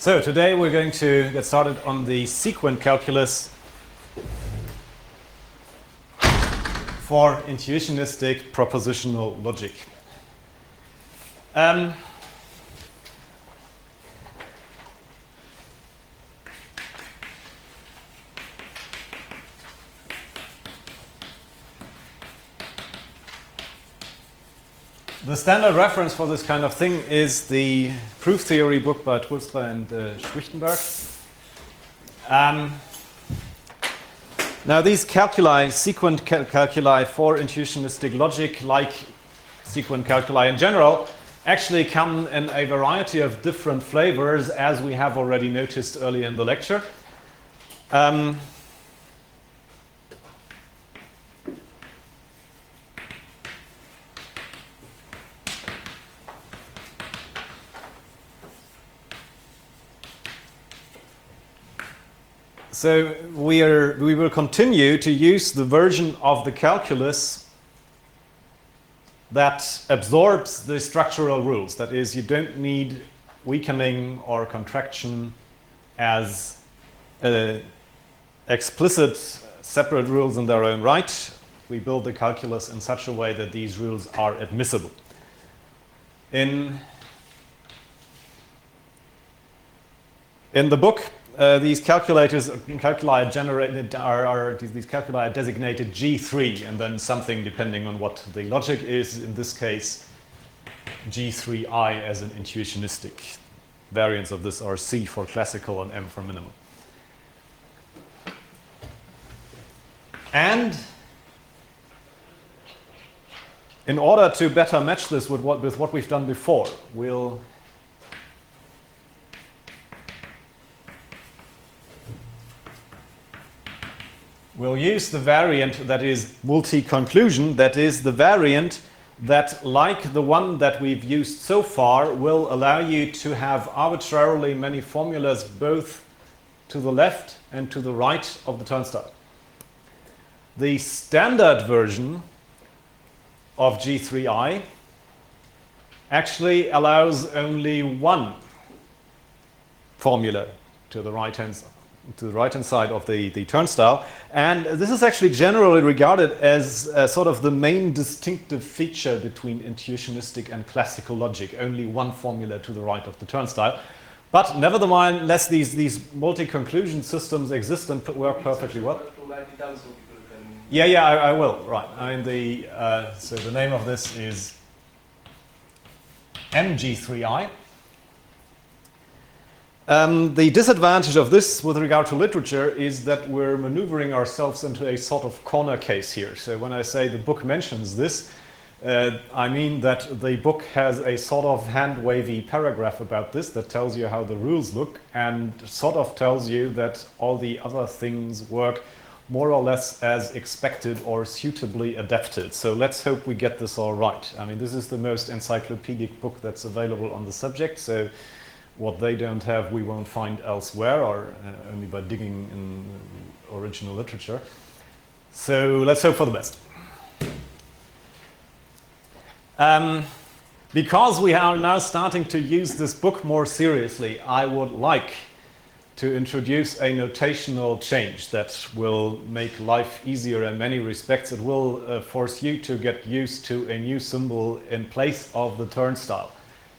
So today we're going to get started on the sequent calculus for intuitionistic propositional logic. The standard reference for this kind of thing is the proof theory book by Toelstra and Schwichtenberg. Now these calculi, sequent calculi for intuitionistic logic, like sequent calculi in general, actually come in a variety of different flavors, as we have already noticed earlier in the lecture. So we will continue to use the version of the calculus that absorbs the structural rules. That is, you don't need weakening or contraction as explicit separate rules in their own right. We build the calculus in such a way that these rules are admissible. In the book, these calculi are generated these calculi are designated G3, and then something depending on what the logic is. In this case, G3I as an intuitionistic. Variants of this are C for classical and M for minimal. And in order to better match this with what we've done before, we'll use the variant that is multi-conclusion, that is the variant that, like the one that we've used so far, will allow you to have arbitrarily many formulas both to the left and to the right of the turnstile. The standard version of G3I actually allows only one formula to the right-hand side of the turnstile, and this is actually generally regarded as sort of the main distinctive feature between intuitionistic and classical logic, only one formula to the right of the turnstile. But nevertheless, these multi-conclusion systems exist and work perfectly well. Yeah, I will. Right. I mean, so the name of this is MG3I. The disadvantage of this with regard to literature is that we're maneuvering ourselves into a sort of corner case here. So when I say the book mentions this, I mean that the book has a sort of hand-wavy paragraph about this that tells you how the rules look and sort of tells you that all the other things work more or less as expected or suitably adapted. So let's hope we get this all right. I mean, this is the most encyclopedic book that's available on the subject, so what they don't have, we won't find elsewhere, or only by digging in original literature. So let's hope for the best. Because we are now starting to use this book more seriously, I would like to introduce a notational change that will make life easier in many respects. It will force you to get used to a new symbol in place of the turnstile.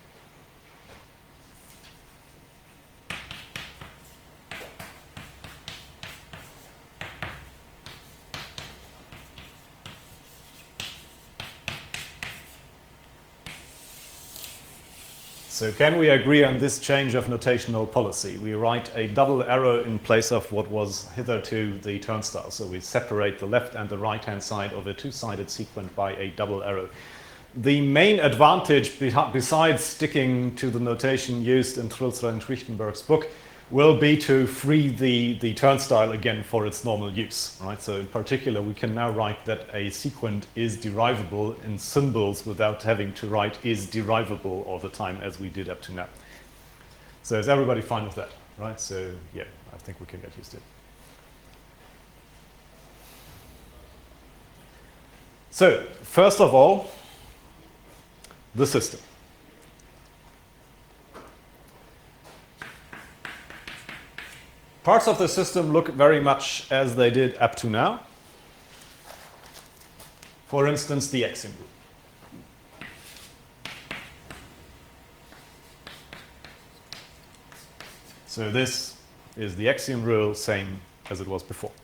So can we agree on this change of notational policy? We write a double arrow in place of what was hitherto the turnstile. So we separate the left and the right-hand side of a two-sided sequent by a double arrow. The main advantage, besides sticking to the notation used in Toelstra and Schwichtenberg's book, will be to free the turnstile again for its normal use, right? So in particular, we can now write that a sequent is derivable in symbols without having to write is derivable all the time as we did up to now. So is everybody fine with that, right? So yeah, I think we can get used to it. So first of all, the system. Parts of the system look very much as they did up to now. For instance, the axiom rule. So this is the axiom rule, same as it was before.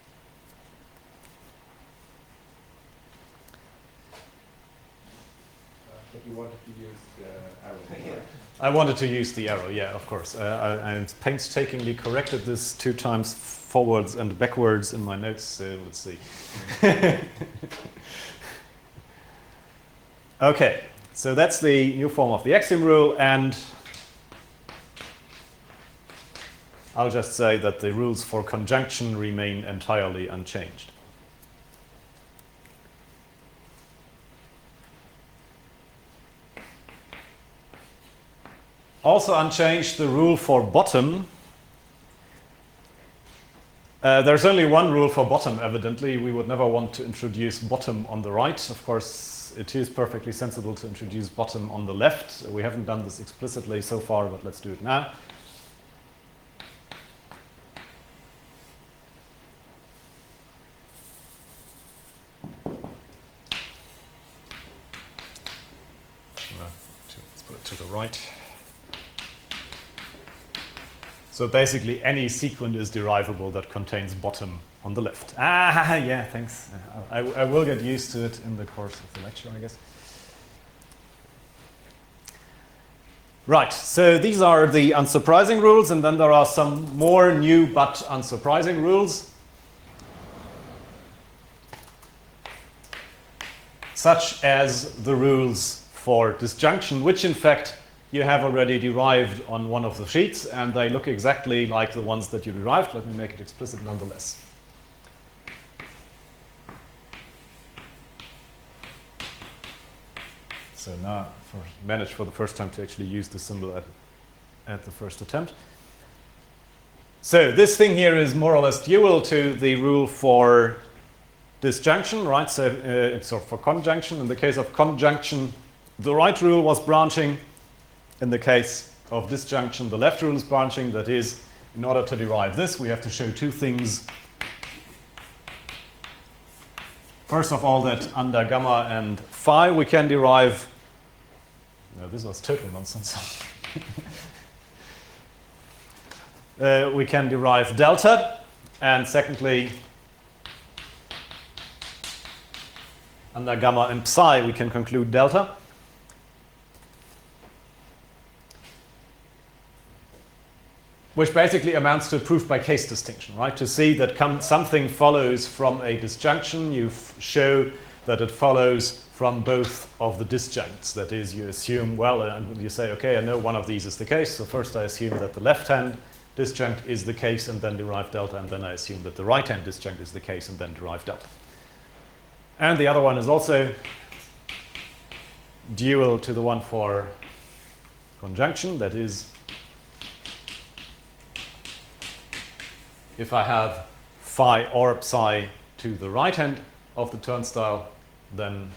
But you wanted to use the arrow. I wanted to use the arrow, yeah, of course. I painstakingly corrected this 2 times forwards and backwards in my notes, so let's see. Okay, so that's the new form of the axiom rule, and I'll just say that the rules for conjunction remain entirely unchanged. Also unchanged, the rule for bottom. There's only one rule for bottom, evidently. We would never want to introduce bottom on the right. Of course, it is perfectly sensible to introduce bottom on the left. We haven't done this explicitly so far, but let's do it now. Let's put it to the right. So basically, any sequent is derivable that contains bottom on the left. Ah, yeah, thanks. I will get used to it in the course of the lecture, I guess. Right, so these are the unsurprising rules, and then there are some more new but unsurprising rules, such as the rules for disjunction, which in fact you have already derived on one of the sheets, and they look exactly like the ones that you derived. Let me make it explicit nonetheless. So now I managed for the first time to actually use the symbol at the first attempt. So this thing here is more or less dual to the rule for disjunction, right? So it's for conjunction. In the case of conjunction, the right rule was branching. In the case of disjunction, the left rule is branching. That is, in order to derive this, we have to show 2 things. First of all, that under gamma and phi we can derive. No, this was total nonsense. We can derive delta. And secondly, under gamma and psi we can conclude delta. Which basically amounts to a proof by case distinction, right? To see that something follows from a disjunction, you show that it follows from both of the disjuncts. That is, you assume, well, and you say, okay, I know one of these is the case, so first I assume that the left-hand disjunct is the case and then derive delta, and then I assume that the right-hand disjunct is the case and then derive delta. And the other one is also dual to the one for conjunction, that is, if I have phi or psi to the right hand of the turnstile, then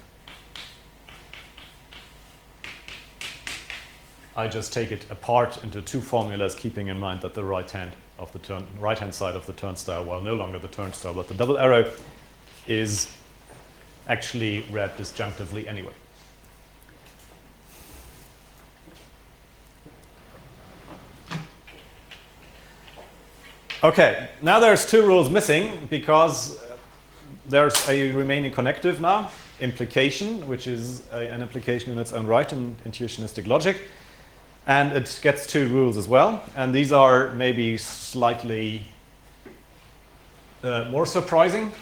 I just take it apart into 2 formulas, keeping in mind that the right hand side of the turnstile, well, no longer the turnstile, but the double arrow, is actually read disjunctively anyway. Okay, now there's 2 rules missing because there's a remaining connective now, implication, which is an implication in its own right in intuitionistic logic, and it gets 2 rules as well, and these are maybe slightly more surprising.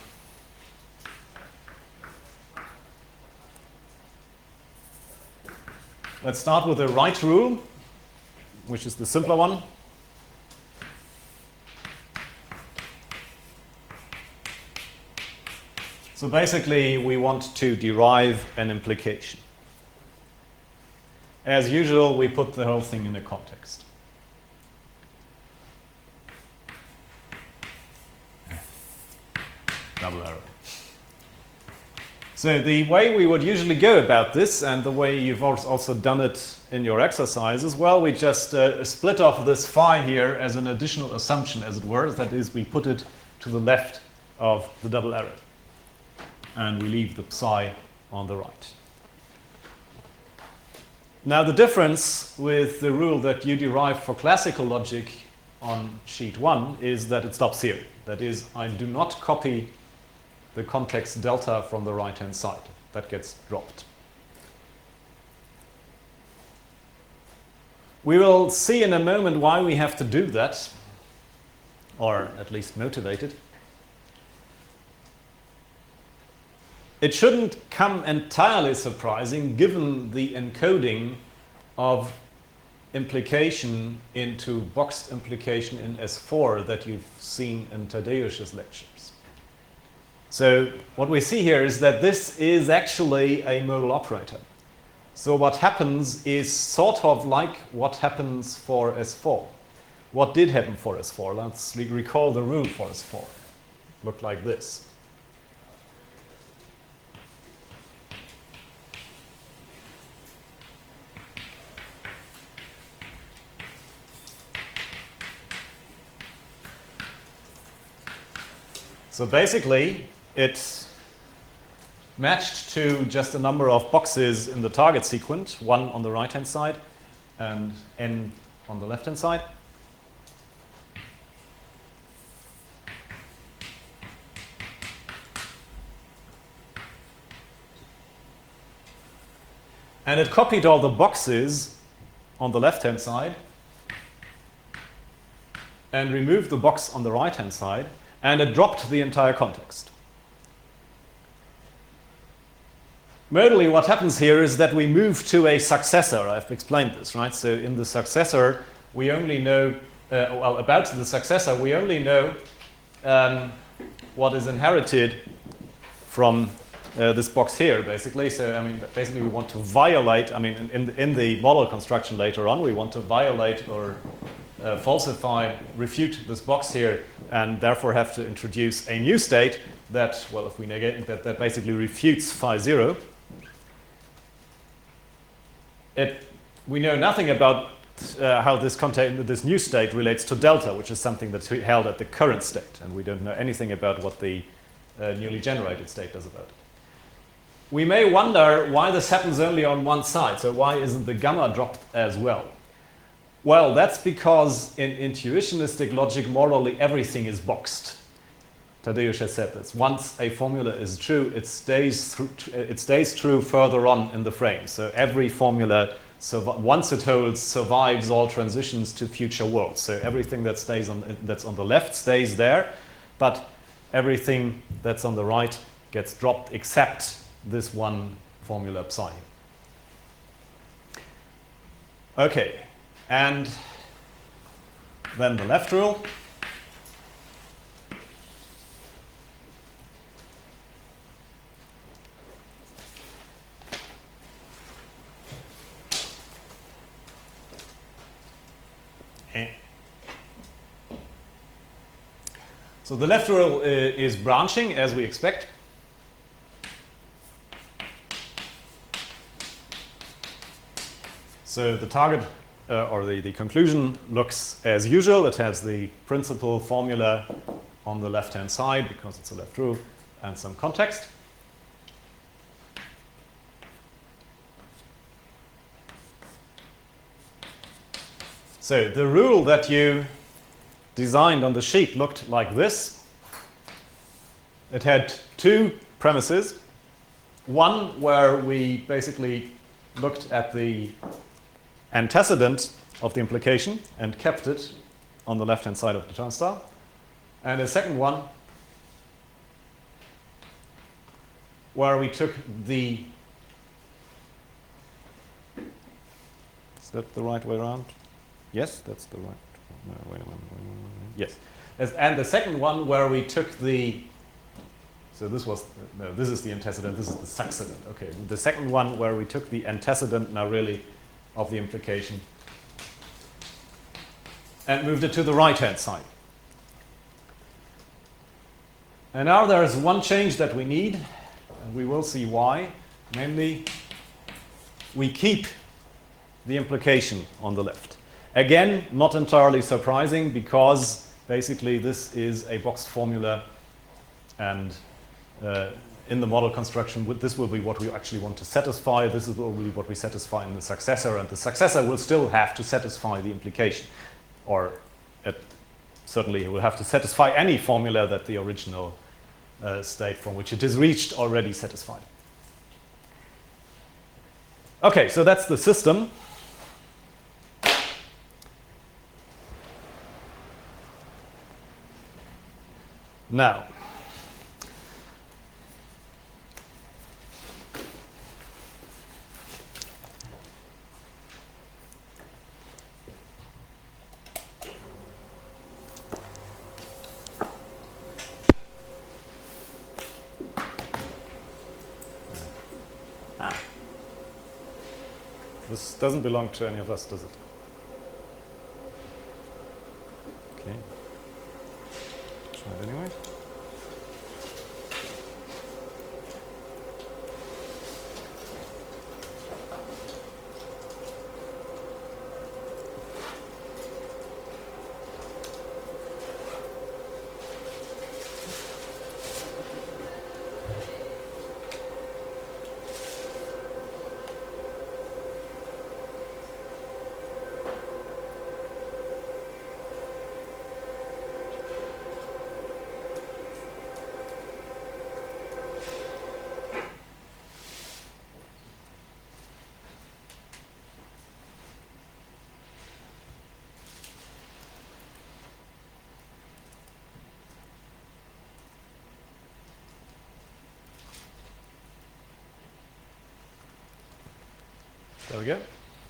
Let's start with the right rule, which is the simpler one. So basically, we want to derive an implication. As usual, we put the whole thing in a context. Double arrow. So the way we would usually go about this, and the way you've also done it in your exercises, well, we just split off this phi here as an additional assumption, as it were. That is, we put it to the left of the double arrow. And we leave the psi on the right. Now, the difference with the rule that you derive for classical logic on sheet 1 is that it stops here. That is, I do not copy the context delta from the right-hand side. That gets dropped. We will see in a moment why we have to do that, or at least motivate it. It shouldn't come entirely surprising given the encoding of implication into boxed implication in S4 that you've seen in Tadeusz's lectures. So what we see here is that this is actually a modal operator. So what happens is sort of like what happens for S4. What did happen for S4? Let's recall the rule for S4. Looked like this. So basically, it matched to just a number of boxes in the target sequence, one on the right-hand side and n on the left-hand side. And it copied all the boxes on the left-hand side and removed the box on the right-hand side, and it dropped the entire context. Modally, what happens here is that we move to a successor. I've explained this, right? So in the successor, we only know, about the successor, we only know what is inherited from this box here, basically. So, I mean, basically we want to violate, I mean, in the model construction later on, we want to violate or falsify, refute this box here, and therefore have to introduce a new state that, well, if we negate that, that basically refutes phi 0. We know nothing about how this new state relates to delta, which is something that's held at the current state, and we don't know anything about what the newly generated state does about it. We may wonder why this happens only on one side, so why isn't the gamma dropped as well? Well, that's because in intuitionistic logic, morally everything is boxed. Tadeusz has said this. Once a formula is true, it stays true further on in the frame. So every formula, once it holds, survives all transitions to future worlds. So everything that that's on the left stays there, but everything that's on the right gets dropped except this one formula psi. Okay, and then the left rule. So the left rule is branching, as we expect. So the target or the conclusion looks as usual. It has the principal formula on the left-hand side because it's a left rule and some context. So the rule that you designed on the sheet looked like this. It had two premises. One where we basically looked at the antecedent of the implication and kept it on the left-hand side of the turnstile. And a second one where we took the... Is that the right way around? Yes, that's the right... No, wait a minute. Yes. And the second one where we took the... So this was... No, this is the antecedent, this is the succedent. Okay, the second one where we took the antecedent now really of the implication and moved it to the right-hand side. And now there is one change that we need, and we will see why. Namely, we keep the implication on the left. Again, not entirely surprising, because basically this is a boxed formula, and in the model construction, this will be what we actually want to satisfy. This will be what we satisfy in the successor, and the successor will still have to satisfy the implication, or certainly it will have to satisfy any formula that the original state from which it is reached already satisfied. Okay, so that's the system. Now, this doesn't belong to any of us, does it? Okay. Try it anyway. There we go.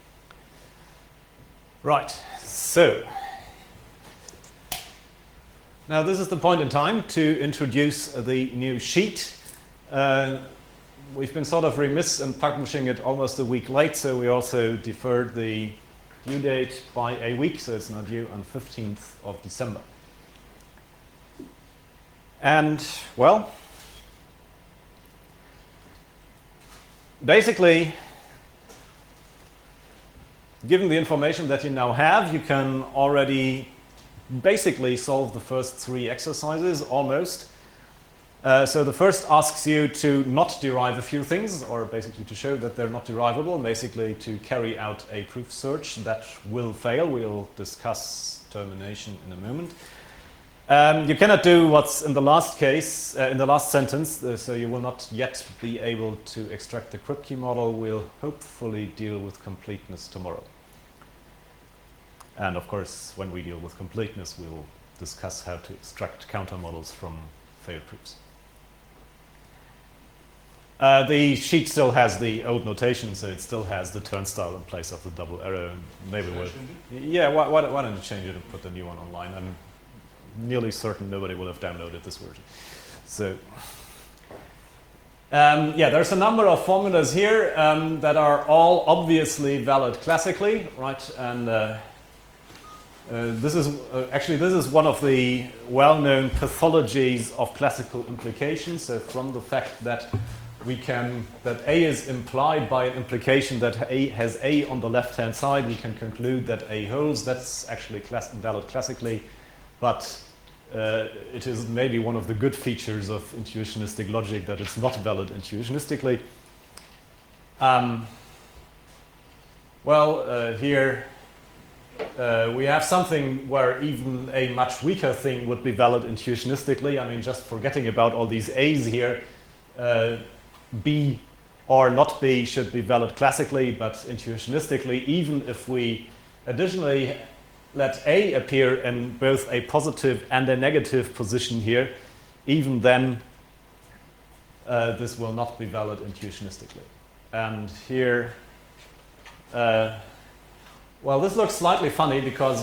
Right, so now this is the point in time to introduce the new sheet. We've been sort of remiss in publishing it almost a week late, so we also deferred the due date by a week, so it's not due on 15th of December. And, well, basically, given the information that you now have, you can already basically solve the first three exercises, almost. So the first asks you to not derive a few things, or basically to show that they're not derivable, basically to carry out a proof search that will fail. We'll discuss termination in a moment. You cannot do what's in the last case, in the last sentence, so you will not yet be able to extract the Kripke model. We'll hopefully deal with completeness tomorrow. And of course, when we deal with completeness, we'll discuss how to extract counter models from failed proofs. The sheet still has the old notation, so it still has the turnstile in place of the double arrow. Maybe we'll, yeah, why don't you change it and put the new one online? I'm nearly certain nobody will have downloaded this version. So, yeah, there's a number of formulas here that are all obviously valid classically, right? And this is actually this is one of the well-known pathologies of classical implications. So, from the fact that that A is implied by an implication that A has A on the left-hand side, we can conclude that A holds. That's actually valid classically, but it is maybe one of the good features of intuitionistic logic that it's not valid intuitionistically. Here we have something where even a much weaker thing would be valid intuitionistically. I mean, just forgetting about all these A's here, B or not B should be valid classically, but intuitionistically, even if we additionally let A appear in both a positive and a negative position here, even then this will not be valid intuitionistically. And here, well, this looks slightly funny because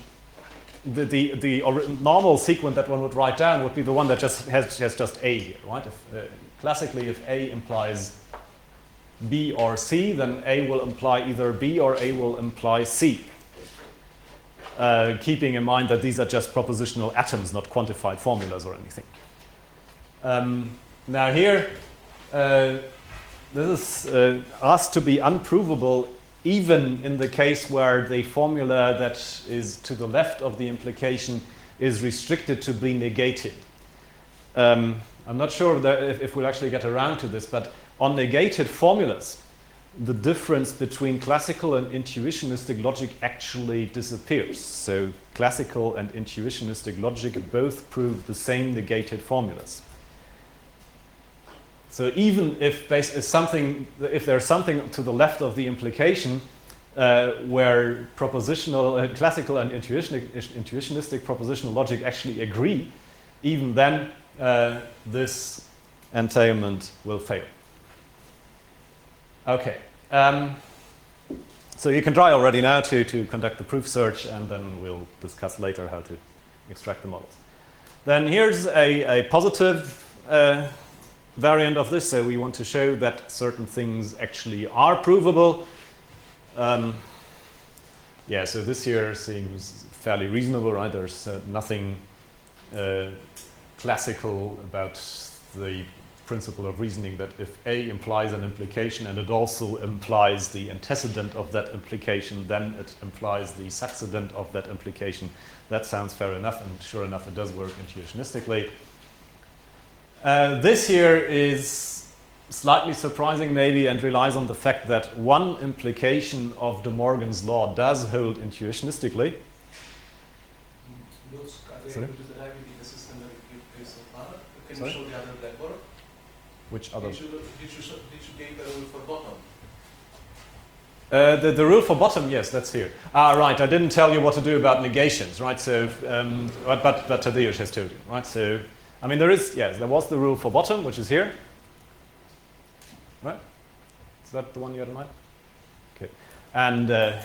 the normal sequence that one would write down would be the one that just has just A here, right? Classically, if A implies B or C, then A will imply either B or A will imply C. Keeping in mind that these are just propositional atoms, not quantified formulas or anything. Now here, this is asked to be unprovable even in the case where the formula that is to the left of the implication is restricted to be negated. I'm not sure that if we'll actually get around to this, but on negated formulas, the difference between classical and intuitionistic logic actually disappears. So classical and intuitionistic logic both prove the same negated formulas. So even if there's something to the left of the implication where propositional, classical and intuitionistic propositional logic actually agree, even then this entailment will fail. Okay. So you can try already now to conduct the proof search, and then we'll discuss later how to extract the models. Then here's a positive variant of this. So we want to show that certain things actually are provable. Yeah, so this here seems fairly reasonable, right? There's nothing classical about the principle of reasoning that if A implies an implication and it also implies the antecedent of that implication, then it implies the succedent of that implication. That sounds fair enough, and sure enough, it does work intuitionistically. This here is slightly surprising maybe, and relies on the fact that one implication of De Morgan's law does hold intuitionistically. Sorry? Can you show the other blackboard? Which other? Did you give the rule for bottom? The rule for bottom, yes, that's here. Right, I didn't tell you what to do about negations, right? So, but Tadeusz has told you, right? So, I mean, there was the rule for bottom, which is here. Right? Is that the one you had in mind? Okay. And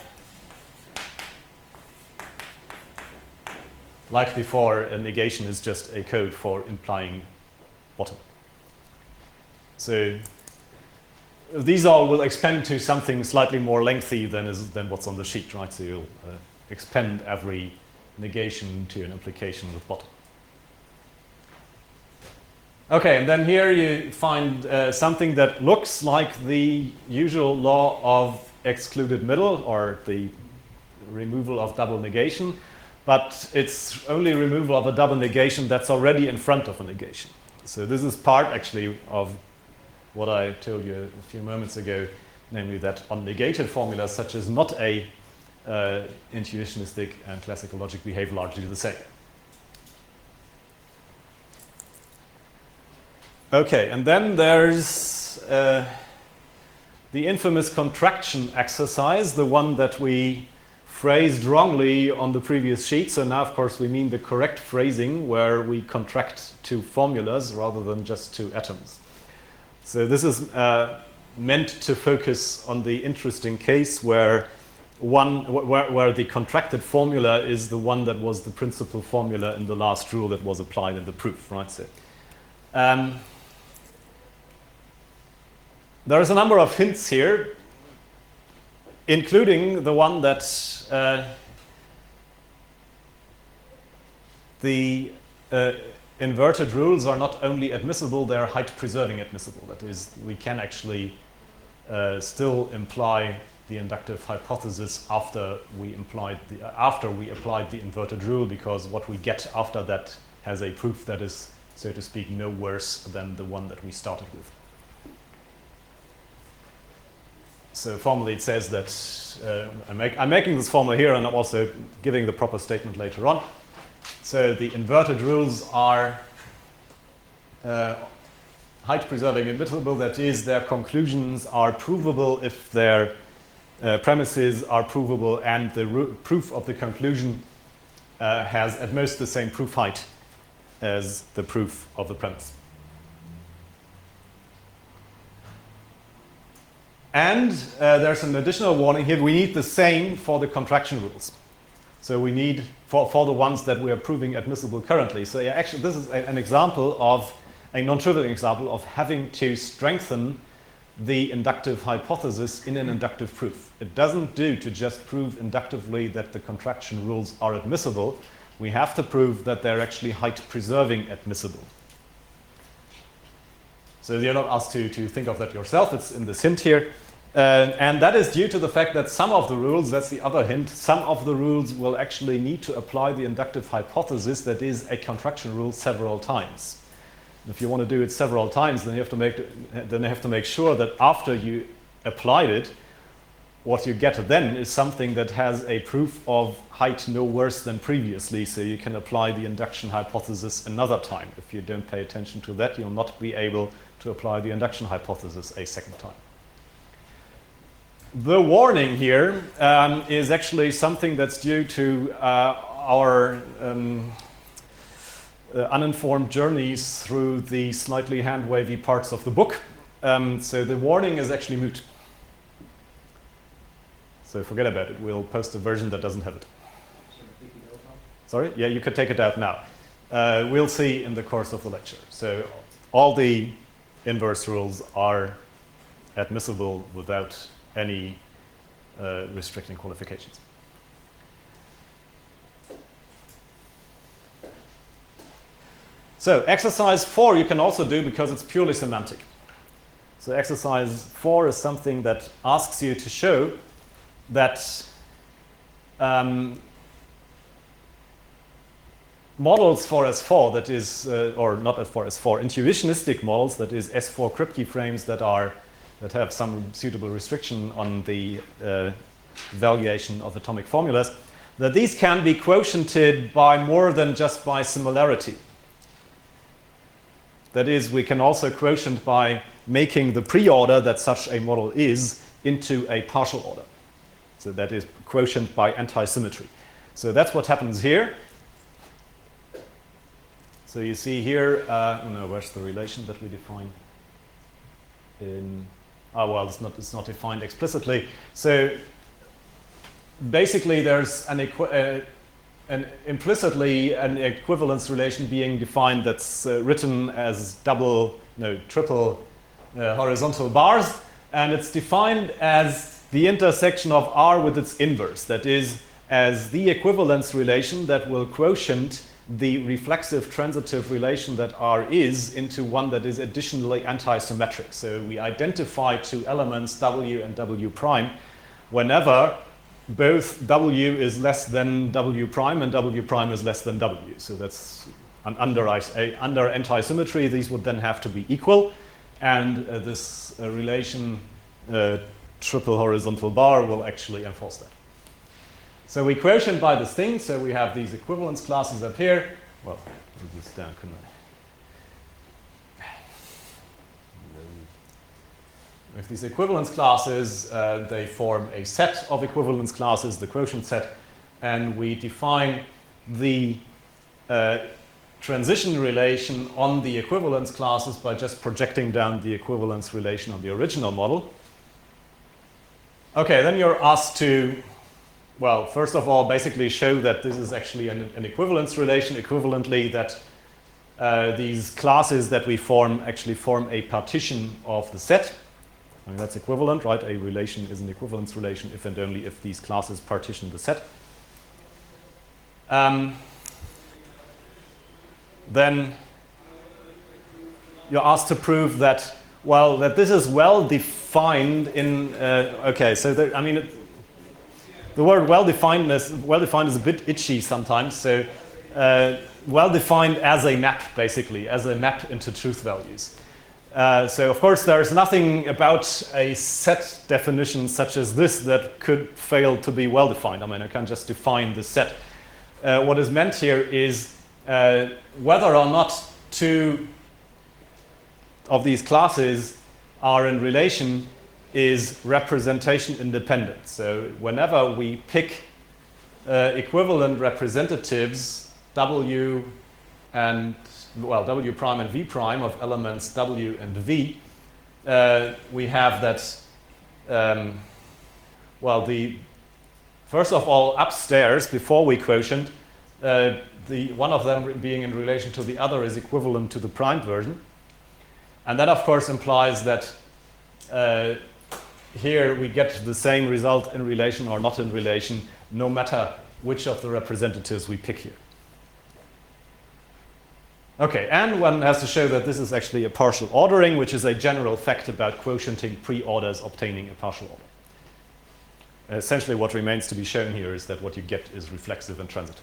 like before, a negation is just a code for implying bottom. So these all will expand to something slightly more lengthy than what's on the sheet, right? So you'll expand every negation to an implication with bottom. Okay, and then here you find something that looks like the usual law of excluded middle, or the removal of double negation, but it's only removal of a double negation that's already in front of a negation. So this is part actually of what I told you a few moments ago, namely that on negated formulas such as not A, intuitionistic and classical logic behave largely the same. Okay, and then there's the infamous contraction exercise, the one that we phrased wrongly on the previous sheet. So now, of course, we mean the correct phrasing where we contract to formulas rather than just to atoms. So this is meant to focus on the interesting case where where the contracted formula is the one that was the principal formula in the last rule that was applied in the proof, right? So, there is a number of hints here, including the one that the inverted rules are not only admissible, they are height-preserving admissible. That is, we can actually still imply the inductive hypothesis after we applied the inverted rule, because what we get after that has a proof that is, so to speak, no worse than the one that we started with. So formally it says that, I'm making this formula here and I'm also giving the proper statement later on. So the inverted rules are height-preserving admissible, that is, their conclusions are provable if their premises are provable and the proof of the conclusion has at most the same proof height as the proof of the premise. And there's an additional warning here. We need the same for the contraction rules. So we need, for the ones that we are proving admissible currently. So yeah, actually, this is an example of, a non-trivial example of having to strengthen the inductive hypothesis in an inductive proof. It doesn't do to just prove inductively that the contraction rules are admissible. We have to prove that they're actually height-preserving admissible. So you're not asked to think of that yourself. It's in this hint here. And that is due to the fact that some of the rules, that's the other hint, some of the rules will actually need to apply the inductive hypothesis, that is a contraction rule, several times. If you want to do it several times, then you have to make sure that after you applied it, what you get then is something that has a proof of height no worse than previously, so you can apply the induction hypothesis another time. If you don't pay attention to that, you'll not be able to apply the induction hypothesis a second time. The warning here is actually something that's due to our uninformed journeys through the slightly hand-wavy parts of the book. So the warning is actually moot. So forget about it. We'll post a version that doesn't have it. Sorry? Yeah, you could take it out now. We'll see in the course of the lecture. So all the inverse rules are admissible without any restricting qualifications. So exercise 4 you can also do because it's purely semantic. So exercise 4 is something that asks you to show that models for S4, that is, or not S4, S4, intuitionistic models, that is S4 Kripke frames that have some suitable restriction on the valuation of atomic formulas, that these can be quotiented by more than just by similarity. That is, we can also quotient by making the pre-order that such a model is into a partial order. So that is quotient by anti-symmetry. So that's what happens here. So you see here, where's the relation that we define? Well, it's not defined explicitly. So basically, there's implicitly an equivalence relation being defined that's written as triple horizontal bars, and it's defined as the intersection of R with its inverse. That is, as the equivalence relation that will quotient the reflexive transitive relation that R is into one that is additionally antisymmetric. So we identify two elements, W and W prime, whenever both W is less than W prime and W prime is less than W. So that's under antisymmetry, these would then have to be equal. And this relation triple horizontal bar will actually enforce that. So we quotient by this thing, so we have these equivalence classes up here. Well, I'll move this down, couldn't I? With these equivalence classes, they form a set of equivalence classes, the quotient set, and we define the transition relation on the equivalence classes by just projecting down the equivalence relation on the original model. Okay, then you're asked to, well, first of all, basically show that this is actually an equivalence relation, equivalently that these classes that we form actually form a partition of the set. I mean, that's equivalent, right? A relation is an equivalence relation if and only if these classes partition the set. Then you're asked to prove that, well, that this is well defined in, okay, so I mean, the word well-defined is a bit itchy sometimes, so well-defined as a map, basically, as a map into truth values. So, of course, there's nothing about a set definition such as this that could fail to be well-defined. I mean, I can't just define the set. What is meant here is whether or not two of these classes are in relation is representation independent. So whenever we pick equivalent representatives, W prime and V prime of elements W and V, we have that, first of all, upstairs, before we quotient, the one of them being in relation to the other is equivalent to the primed version. And that, of course, implies that here we get the same result in relation or not in relation, no matter which of the representatives we pick here. Okay, and one has to show that this is actually a partial ordering, which is a general fact about quotienting pre-orders obtaining a partial order. Essentially, what remains to be shown here is that what you get is reflexive and transitive.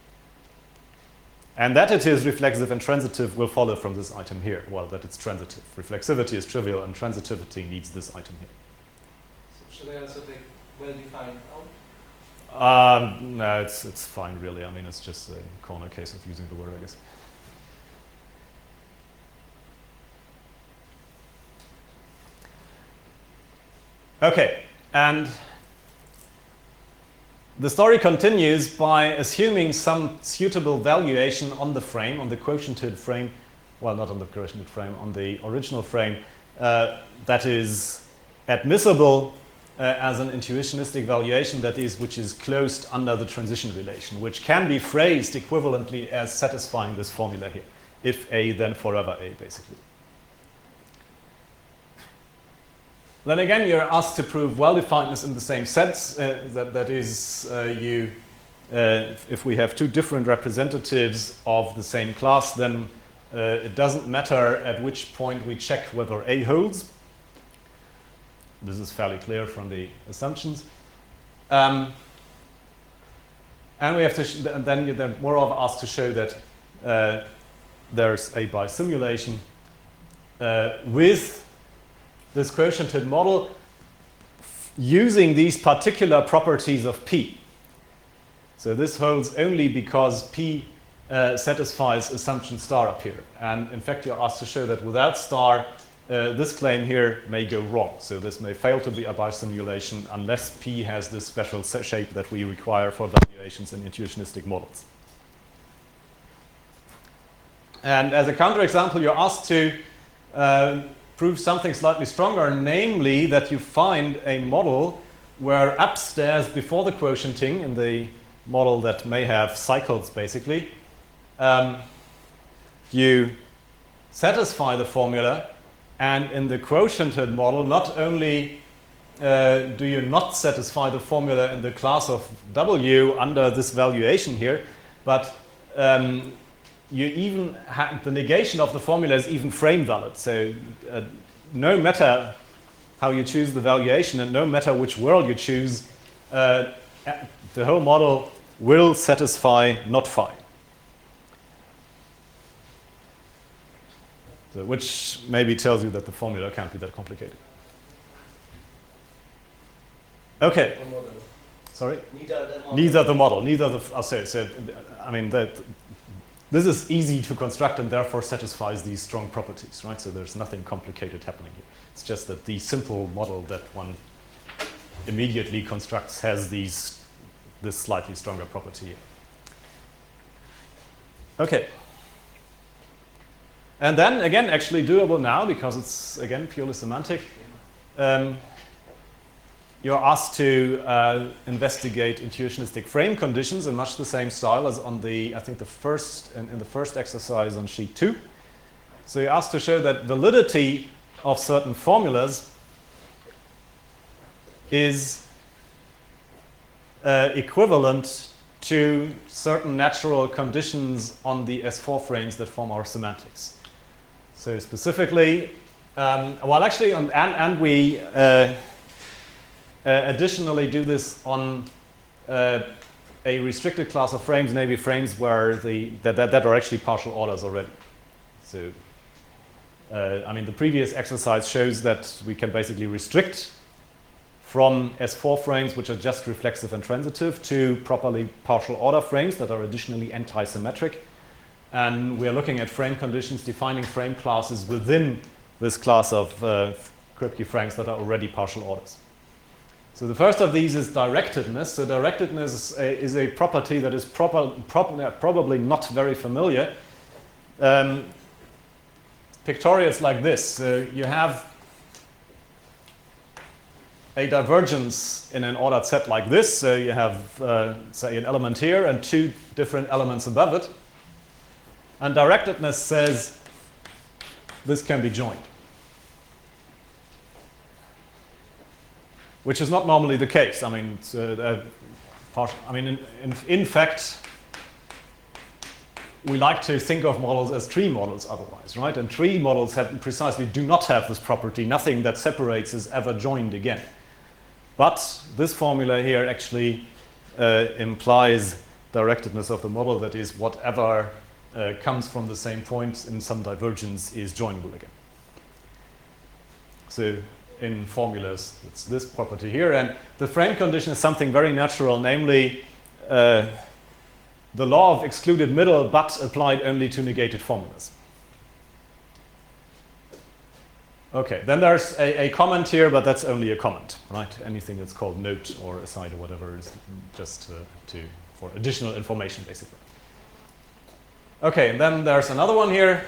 And that it is reflexive and transitive will follow from this item here. Well, that it's transitive. Reflexivity is trivial, and transitivity needs this item here. So should I also take well-defined out? No, it's fine, really. I mean, it's just a corner case of using the word, I guess. Okay, and the story continues by assuming some suitable valuation on the frame, on the quotiented frame, well, not on the quotiented frame, on the original frame, that is admissible as an intuitionistic valuation, that is, which is closed under the transition relation, which can be phrased equivalently as satisfying this formula here. If A, then forever A, basically. Then again, you're asked to prove well-definedness in the same sense. That is, if we have two different representatives of the same class, then it doesn't matter at which point we check whether A holds. This is fairly clear from the assumptions. And we have to, then you're moreover asked to show that there's a bisimulation with this quotiented model using these particular properties of P. So this holds only because P satisfies assumption star up here. And in fact, you're asked to show that without star, this claim here may go wrong. So this may fail to be a bisimulation unless P has this special shape that we require for valuations in intuitionistic models. And as a counterexample, you're asked to prove something slightly stronger, namely that you find a model where upstairs before the quotienting, in the model that may have cycles basically, you satisfy the formula, and in the quotiented model, not only do you not satisfy the formula in the class of W under this valuation here, but you even have the negation of the formula is even frame valid. So no matter how you choose the valuation and no matter which world you choose, the whole model will satisfy not phi. So, which maybe tells you that the formula can't be that complicated. Okay. Sorry? Neither the model. Neither the. I'll say. So, I mean that. This is easy to construct and therefore satisfies these strong properties, right? So there's nothing complicated happening here. It's just that the simple model that one immediately constructs has this slightly stronger property here. Okay. And then again, actually doable now because it's again purely semantic. You're asked to investigate intuitionistic frame conditions in much the same style as on the, I think the first, in the first exercise on sheet 2. So you're asked to show that validity of certain formulas is equivalent to certain natural conditions on the S4 frames that form our semantics. So specifically, well actually, and we additionally do this on a restricted class of frames, maybe frames where that are actually partial orders already. So, I mean, the previous exercise shows that we can basically restrict from S4 frames, which are just reflexive and transitive, to properly partial order frames that are additionally anti-symmetric. And we are looking at frame conditions, defining frame classes within this class of Kripke frames that are already partial orders. So the first of these is directedness. So directedness is a property that is probably not very familiar. Pictorial is like this. So you have a divergence in an ordered set like this. So you have, say, an element here and two different elements above it. And directedness says this can be joined, which is not normally the case. I mean, in fact, we like to think of models as tree models otherwise, right? And tree models precisely do not have this property. Nothing that separates is ever joined again. But this formula here actually implies directedness of the model, that is, whatever comes from the same point in some divergence is joinable again. So in formulas, it's this property here. And the frame condition is something very natural, namely the law of excluded middle, but applied only to negated formulas. Okay, then there's a comment here, but that's only a comment, right? Anything that's called note or aside or whatever is just for additional information, basically. Okay, and then there's another one here,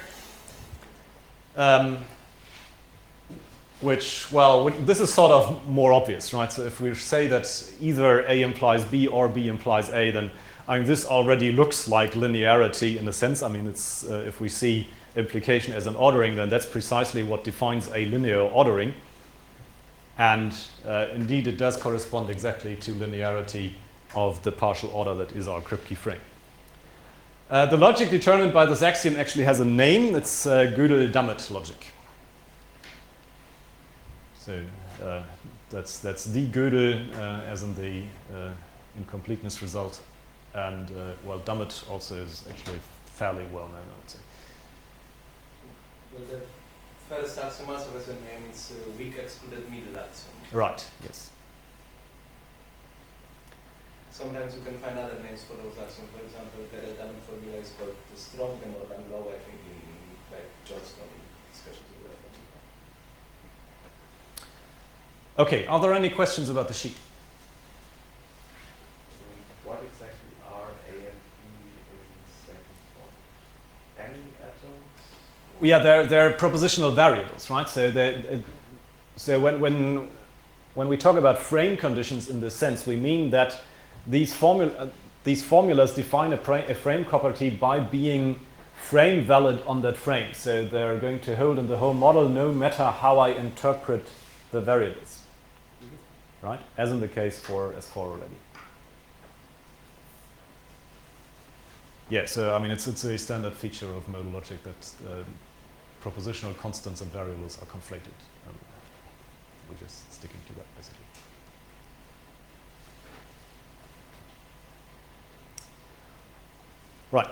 which, well, this is sort of more obvious, right? So if we say that either A implies B or B implies A, then I mean, this already looks like linearity in a sense. I mean, it's if we see implication as an ordering, then that's precisely what defines a linear ordering. And indeed, it does correspond exactly to linearity of the partial order that is our Kripke frame. The logic determined by this axiom actually has a name. It's Gödel-Dummett logic. So that's the Gödel, as in the incompleteness result. And, well, Dummett also is actually fairly well known, I would say. Well, the first axiom also has a name. It's weak excluded middle axiom. Right, yes. Sometimes you can find other names for those axioms. For example, the Dummett formula is called the strong and or low, I think, in like Johnston discussions. Okay, are there any questions about the sheet? What exactly are A and B in second form? Any atoms? Yeah, they're propositional variables, right? So when we talk about frame conditions in this sense, we mean that these formulas define a frame property by being frame valid on that frame. So they're going to hold in the whole model no matter how I interpret the variables, right? As in the case for S4 already. Yeah, so I mean, it's a standard feature of modal logic that propositional constants and variables are conflated. We're just sticking to that, basically. Right.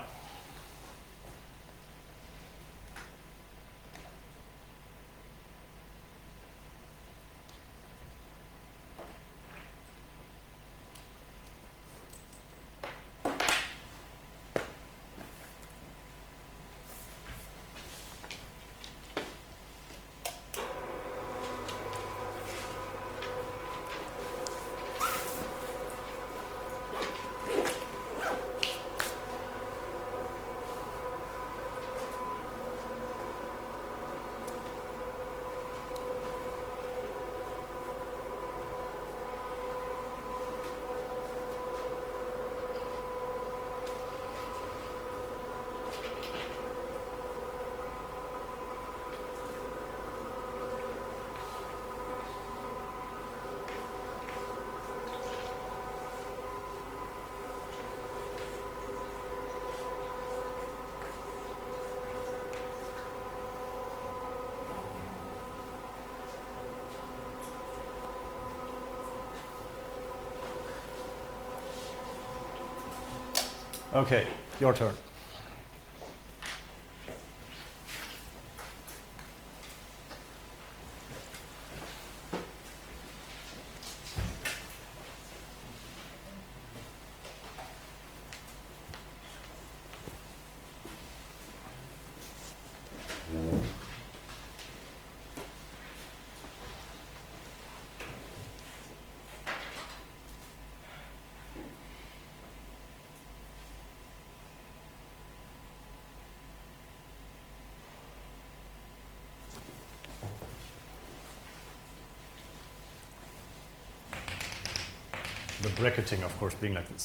Okay, your turn. The bracketing, of course, being like this.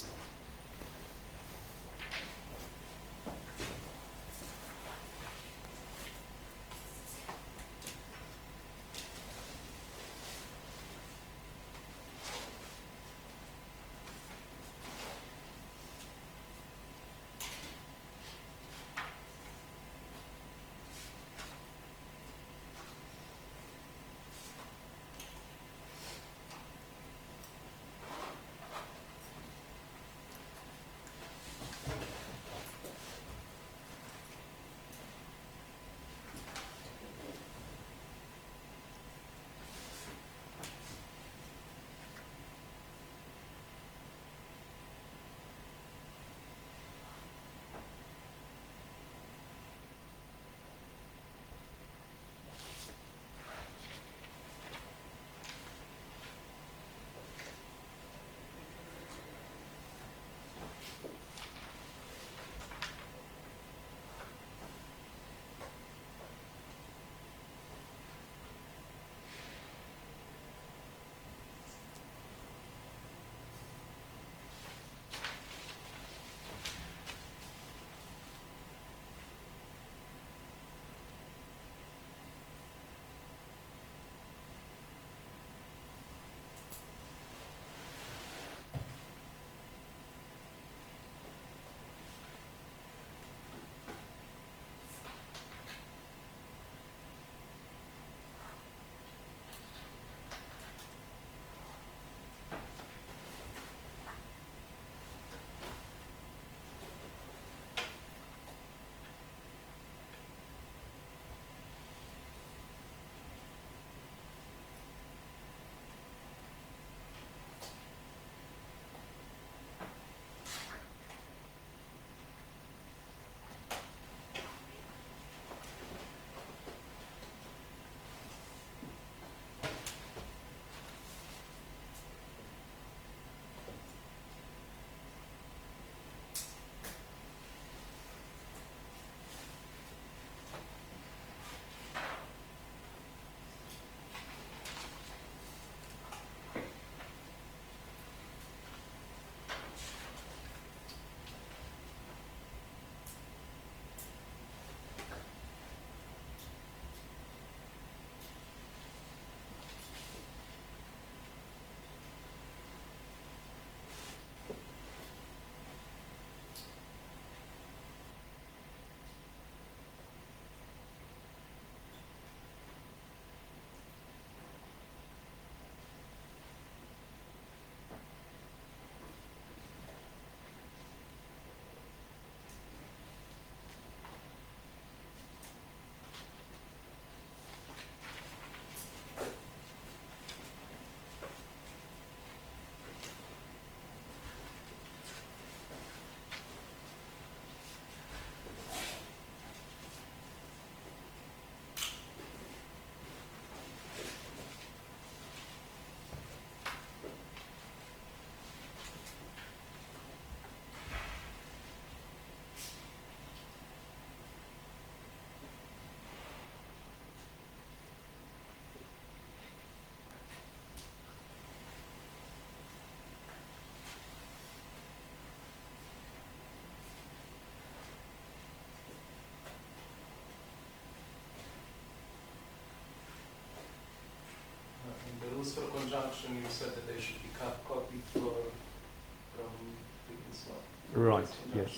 rules for conjunction, you said that they should be copied from Wittgenstein. Right, yes.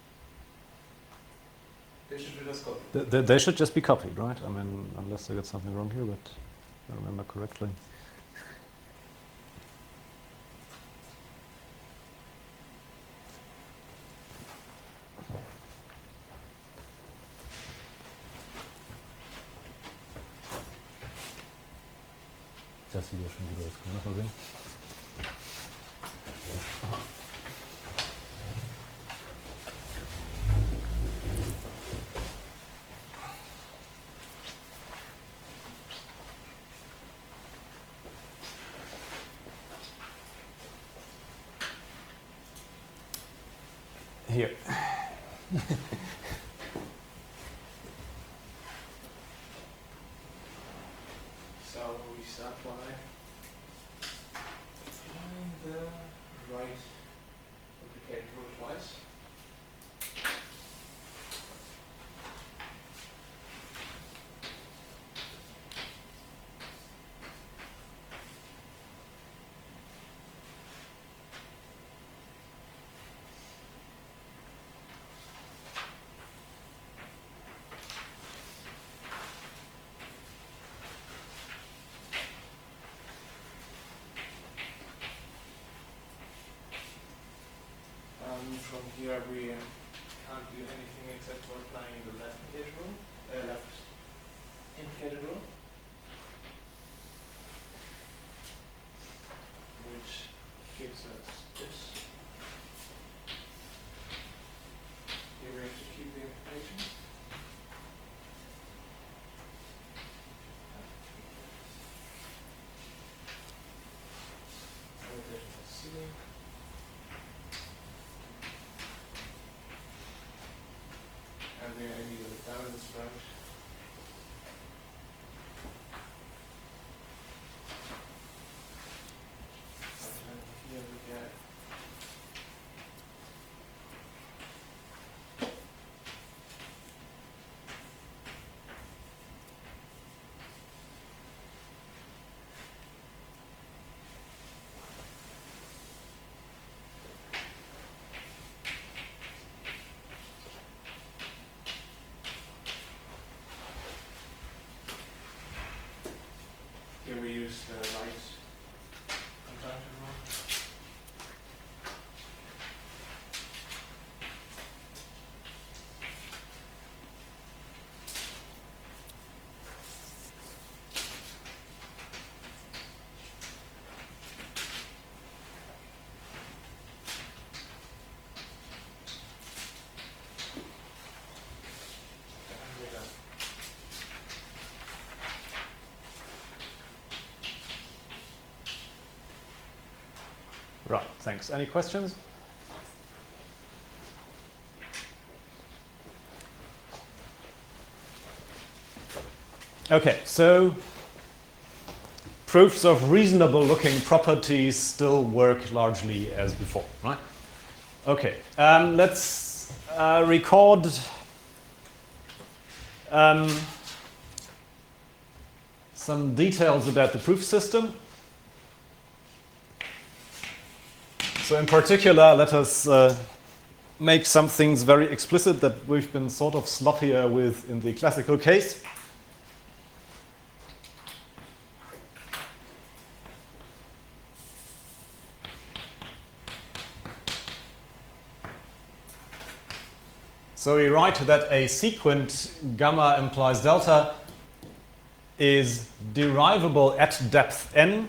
They should be just copied. They should just be copied, right? I mean, unless I got something wrong here, but if I remember correctly. Das Video schon wieder. Das können wir noch mal sehen. Here. So we start by applying the right duplicate rule twice. From here we can't do anything except for applying the left indicator rule, which gives us this. Here we have to keep the information. And then I need a balance branch. And here we get here we use the right conjunction rule. And we're done. Right, thanks. Any questions? Okay, so proofs of reasonable looking properties still work largely as before, right? Okay, let's record some details about the proof system. So in particular, let us make some things very explicit that we've been sort of sloppier with in the classical case. So we write that a sequent gamma implies delta is derivable at depth n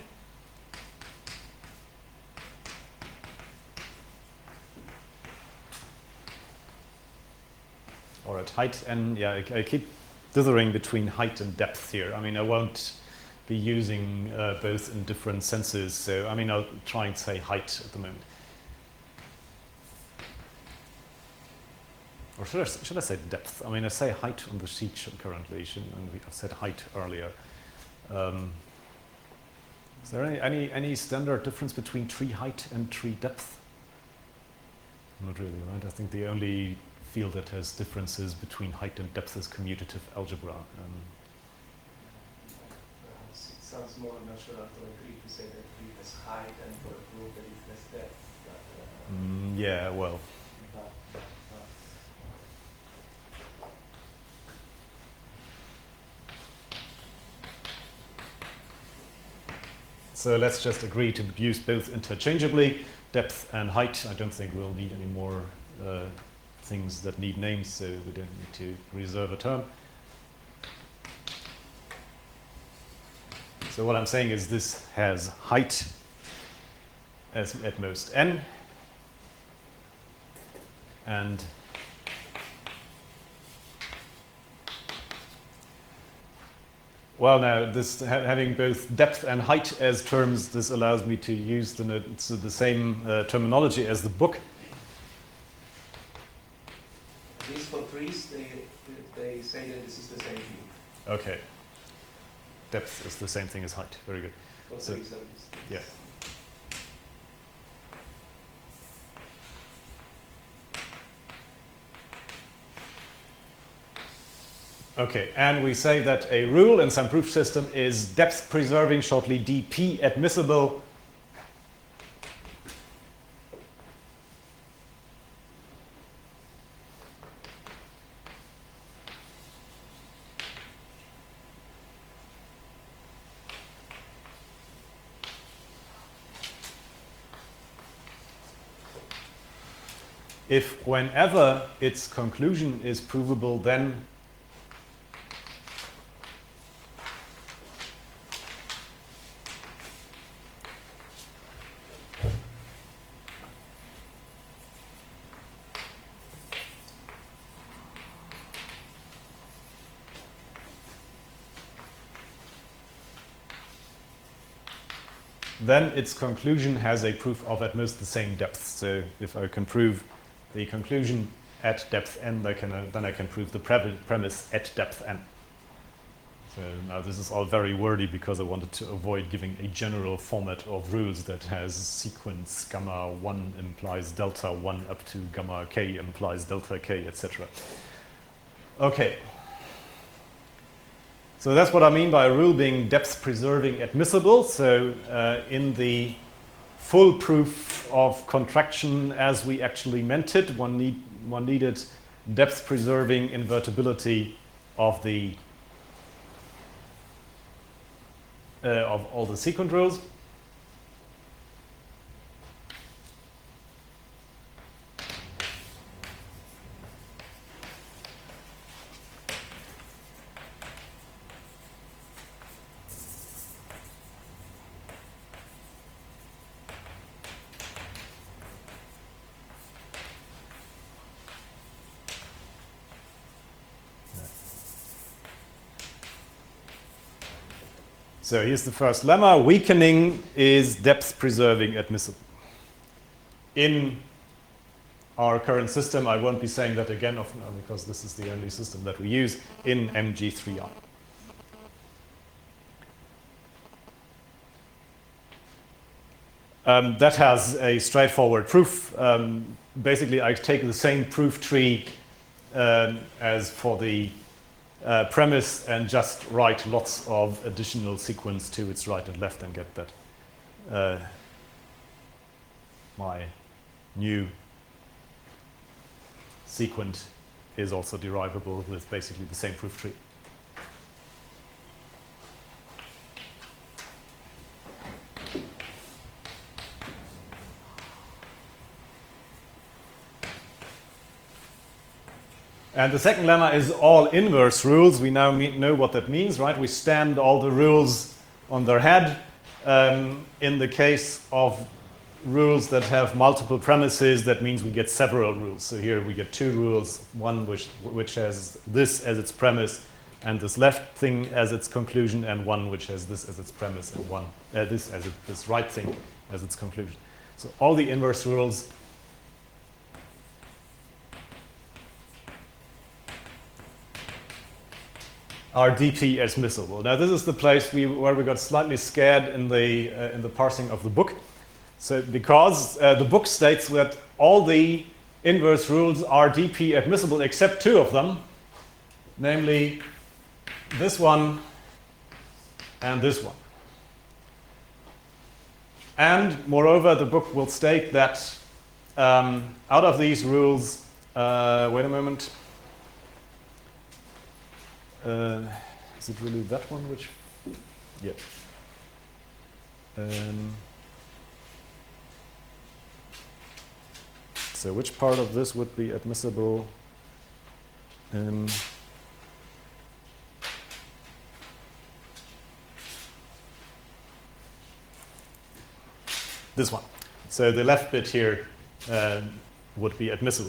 or at height n. Yeah, I keep dithering between height and depth here. I mean, I won't be using both in different senses. So, I mean, I'll try and say height at the moment. Or should I say depth? I mean, I say height on the sheet currently, and I've said height earlier. Is there any standard difference between tree height and tree depth? Not really, right? I think the only field that has differences between height and depth is commutative algebra. It sounds was more natural to agree to say that V has height and for a proof that it has depth. But, Yeah, well. but, So let's just agree to use both interchangeably, depth and height. I don't think we'll need any more things that need names, so we don't need to reserve a term. So what I'm saying is this has height as at most n, and well, now this having both depth and height as terms, this allows me to use the same terminology as the book. at least for trees, they say that this is the same thing. Okay. Depth is the same thing as height. Very good. For So- trees, at least. Yeah. Okay, and we say that a rule in some proof system is depth preserving, shortly dp, admissible. If whenever its conclusion is provable, then its conclusion has a proof of at most the same depth. So if I can prove the conclusion at depth n, then I can prove the premise at depth n. So now this is all very wordy because I wanted to avoid giving a general format of rules that has sequence gamma 1 implies delta 1 up to gamma k implies delta k, etc. Okay. So that's what I mean by a rule being depth preserving admissible. So in the full proof of contraction as we actually meant it, one needed depth preserving invertibility of the of all the sequent rules. So here's the first lemma. Weakening is depth preserving admissible. In our current system, I won't be saying that again because this is the only system that we use in MG3I. That has a straightforward proof. Basically, I take the same proof tree as for the premise and just write lots of additional sequence to its right and left and get that my new sequent is also derivable with basically the same proof tree. And the second lemma is all inverse rules. We now know what that means, right? We stand all the rules on their head. In the case of rules that have multiple premises, that means we get several rules. So here we get two rules, one which has this as its premise and this left thing as its conclusion, and one which has this as its premise and one this right thing as its conclusion. So all the inverse rules are DP admissible. Now this is the place where we got slightly scared in the parsing of the book. So because the book states that all the inverse rules are DP admissible except two of them, namely this one and this one. And moreover, the book will state that out of these rules, wait a moment. Is it really that one which? Yeah. So which part of this would be admissible? This one. So the left bit here would be admissible.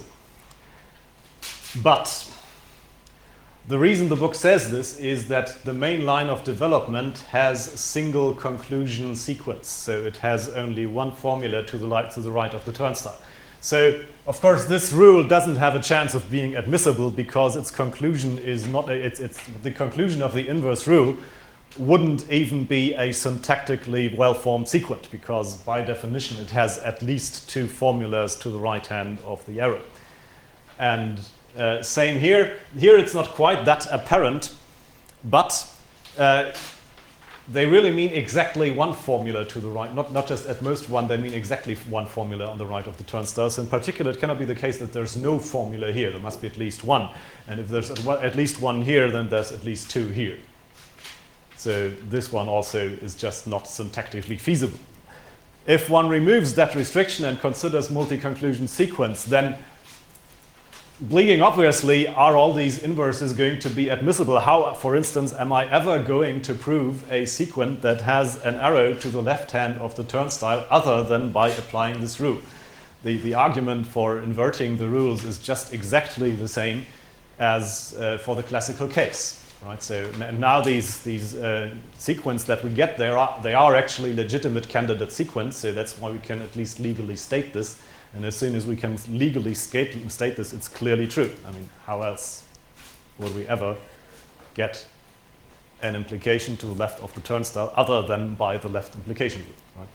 But the reason the book says this is that the main line of development has a single conclusion sequence. So it has only one formula to the right of the turnstile. So, of course, this rule doesn't have a chance of being admissible because its conclusion is not, it's the conclusion of the inverse rule wouldn't even be a syntactically well-formed sequent because by definition it has at least two formulas to the right hand of the arrow. And same here. Here it's not quite that apparent, but they really mean exactly one formula to the right, not just at most one, they mean exactly one formula on the right of the turnstile. So in particular, it cannot be the case that there's no formula here. There must be at least one. And if there's at least one here, then there's at least two here. So this one also is just not syntactically feasible. If one removes that restriction and considers multi-conclusion sequence, then bleeding obviously, are all these inverses going to be admissible? How, for instance, am I ever going to prove a sequent that has an arrow to the left hand of the turnstile other than by applying this rule? The argument for inverting the rules is just exactly the same as for the classical case. Right? So now these sequence that we get, they are actually legitimate candidate sequence, so that's why we can at least legally state this. And as soon as we can legally state this, it's clearly true. I mean, how else would we ever get an implication to the left of the turnstile other than by the left implication rule,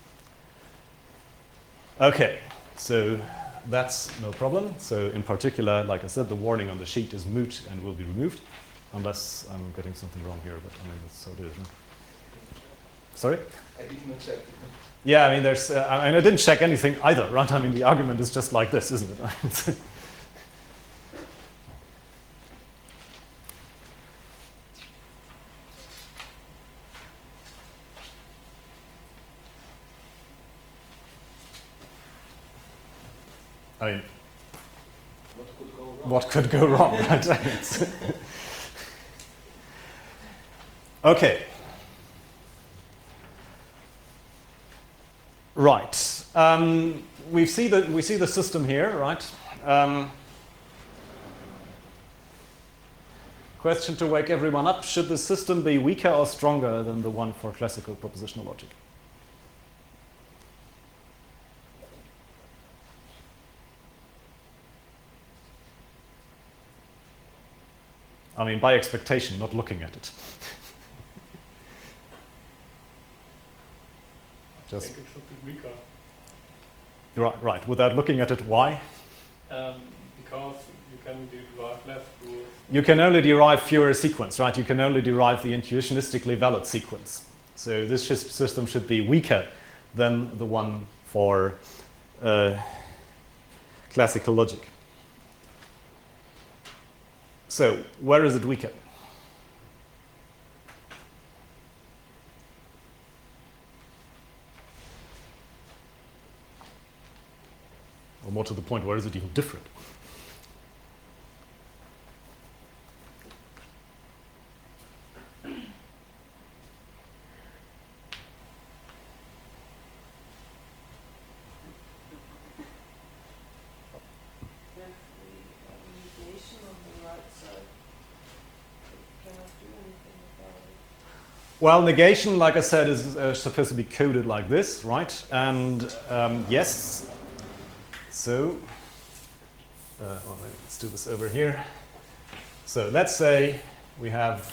right? Okay, so that's no problem. So in particular, like I said, the warning on the sheet is moot and will be removed, unless I'm getting something wrong here, but I mean, that's so it is. No? Sorry? I did not check. Yeah, I mean, I didn't check anything either, right? I mean, the argument is just like this, isn't it? I mean, what could go wrong, right? Okay. Right. We see the system here, right? Question to wake everyone up: should the system be weaker or stronger than the one for classical propositional logic? I mean, by expectation, not looking at it. Just I think it should be weaker. Right. Without looking at it, why? Because you can derive less rules. You can only derive fewer sequence, right? You can only derive the intuitionistically valid sequence. So this system should be weaker than the one for classical logic. So where is it weaker? Or more to the point, where is it even different? Well, negation, like I said, is supposed to be coded like this, right? And yes, so let's do this over here. So let's say we have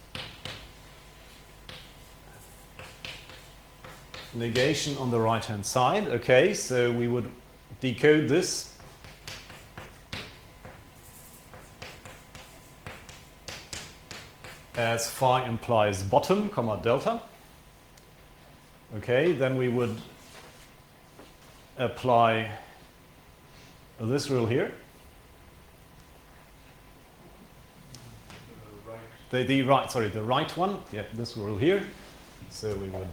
negation on the right-hand side. Okay, so we would decode this as phi implies bottom, comma delta. Okay, then we would apply this rule here. Right. The right one. Yeah, this rule here. So we would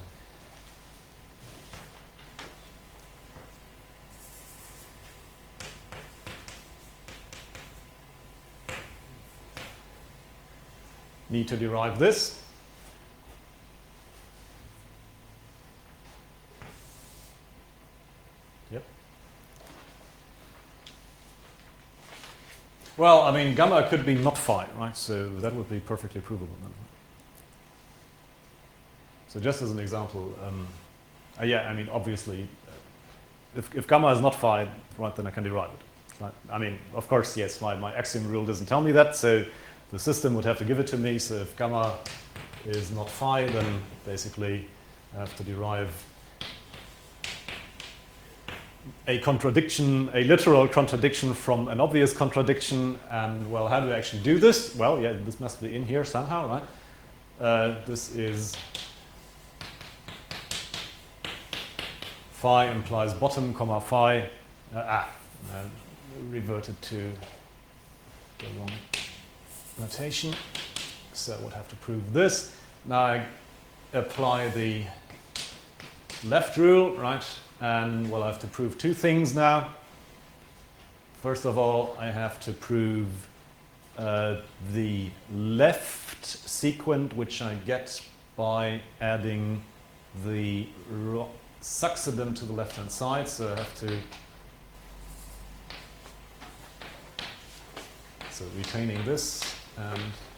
need to derive this. Yep. Well, I mean, gamma could be not phi, right? So that would be perfectly provable then. So just as an example, yeah, I mean, obviously, if gamma is not phi, right, then I can derive it. Right? I mean, of course, yes, my axiom rule doesn't tell me that, so the system would have to give it to me. So if gamma is not phi, then basically I have to derive a contradiction, a literal contradiction from an obvious contradiction. And well, how do I actually do this? Well, yeah, this must be in here somehow, right? This is phi implies bottom, comma phi. Reverted to the wrong notation. So I would have to prove this. Now I apply the left rule, right? And well, I have to prove two things now. First of all, I have to prove the left sequent, which I get by adding the succedent to the left-hand side. So I have to, so retaining this, and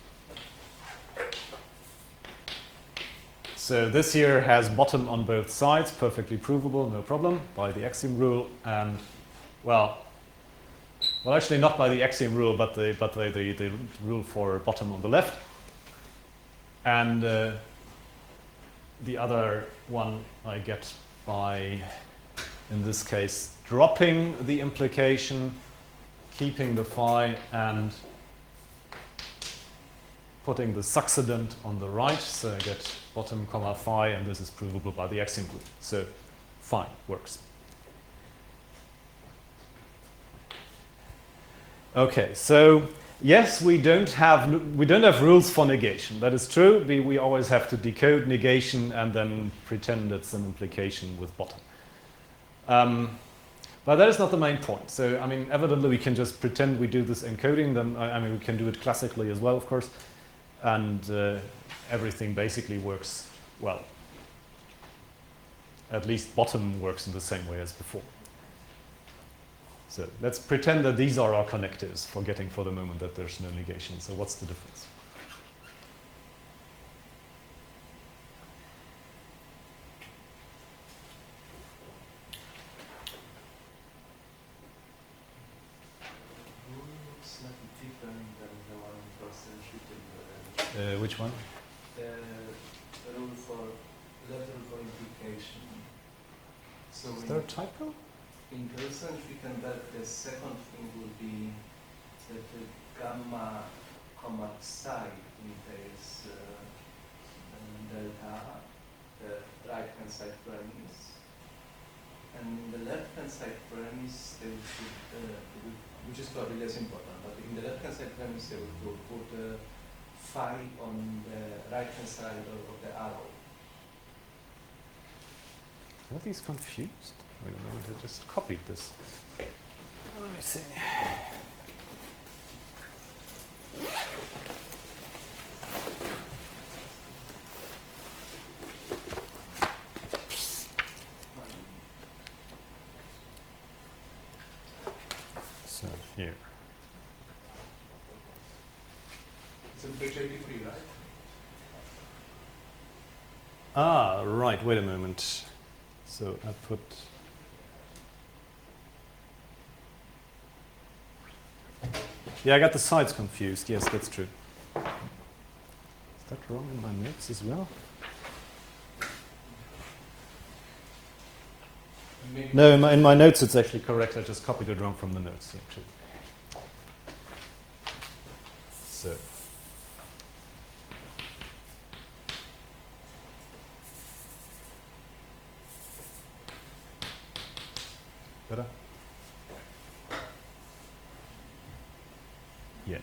so this here has bottom on both sides, perfectly provable, no problem, by the axiom rule, and well, actually not by the axiom rule, but the rule for bottom on the left, and the other one I get by, in this case, dropping the implication, keeping the phi, and putting the succedent on the right, so I get bottom comma phi, and this is provable by the axiom rule. So fine, works. Okay, so yes, we don't have rules for negation. That is true. We always have to decode negation and then pretend it's an implication with bottom. But that is not the main point. So, I mean, evidently we can just pretend we do this encoding. Then, I mean, we can do it classically as well, of course. And everything basically works well. At least bottom works in the same way as before. So let's pretend that these are our connectives, forgetting for the moment that there's no negation. So what's the difference? Looks like different than the one for Schütteln. Which one? The rule for letter for implication. So Is there a typo? in Größenschwickenberg, the second thing would be that the gamma comma psi entails delta, the right-hand side premise. And in the left-hand side premise, they would, which is probably less important, but in the left-hand side premise, they would put phi on the right-hand side of the arrow. Are these confused? Wait a moment, I just copied this. Let me see. So here. It's on page 83, right? Ah, right, wait a moment. So I put... Yeah, I got the sides confused. Yes, that's true. Is that wrong in my notes as well? Maybe No, in my notes it's actually correct. I just copied it wrong from the notes, actually. So. better? Yeah.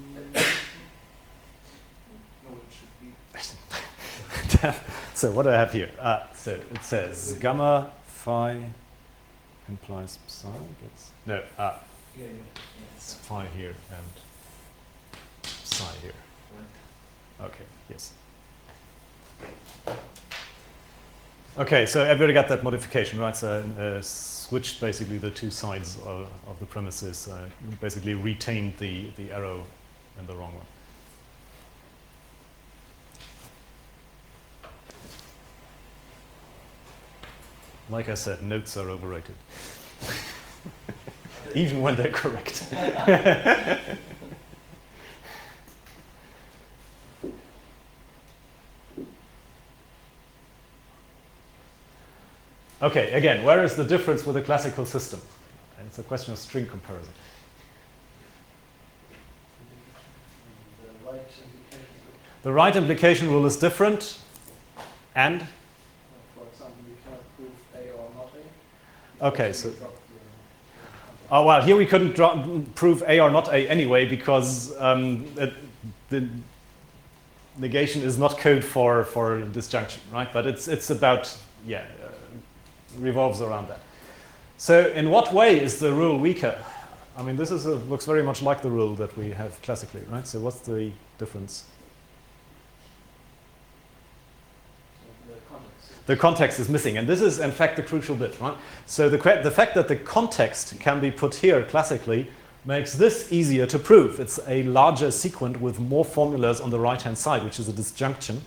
No, it should be. So what do I have here? So it says gamma phi implies psi. No, Yeah, yeah. it's phi here and psi here. Okay, yes. Okay, so everybody got that modification, right? So switched basically the two sides of the premises, basically retained the arrow in the wrong one. Like I said, notes are overrated. Even when they're correct. Okay, again, where is the difference with a classical system? And it's a question of string comparison. The right implication. The right implication rule is different, and? For example, you cannot prove A or not A. Okay, so. Oh, well, here we couldn't prove A or not A anyway, because the negation is not code for disjunction, right? But it's about, yeah, revolves around that. So in what way is the rule weaker? I mean, this is looks very much like the rule that we have classically, right? So what's the difference? The context is missing, and this is in fact the crucial bit, right? So the fact that the context can be put here classically makes this easier to prove. It's a larger sequent with more formulas on the right-hand side, which is a disjunction.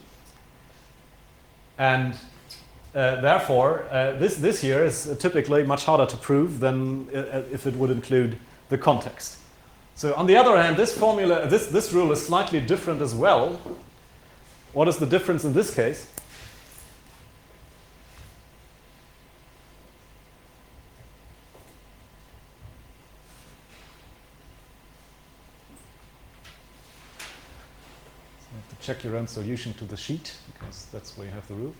And therefore, this here is typically much harder to prove than if it would include the context. So on the other hand, this formula, this rule is slightly different as well. What is the difference in this case? Check your own solution to the sheet, because that's where you have the rule.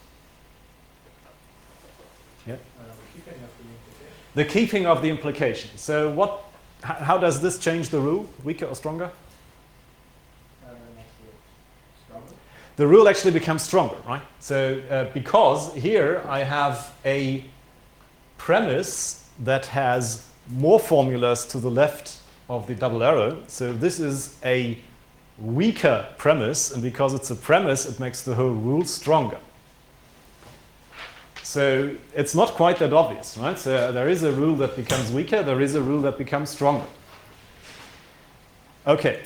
Yeah. The keeping of the implication. So how does this change the rule? Weaker or stronger? Stronger. The rule actually becomes stronger, right? So because here I have a premise that has more formulas to the left of the double arrow. So this is a weaker premise, and because it's a premise, it makes the whole rule stronger. So it's not quite that obvious, right? So there is a rule that becomes weaker, there is a rule that becomes stronger. Okay.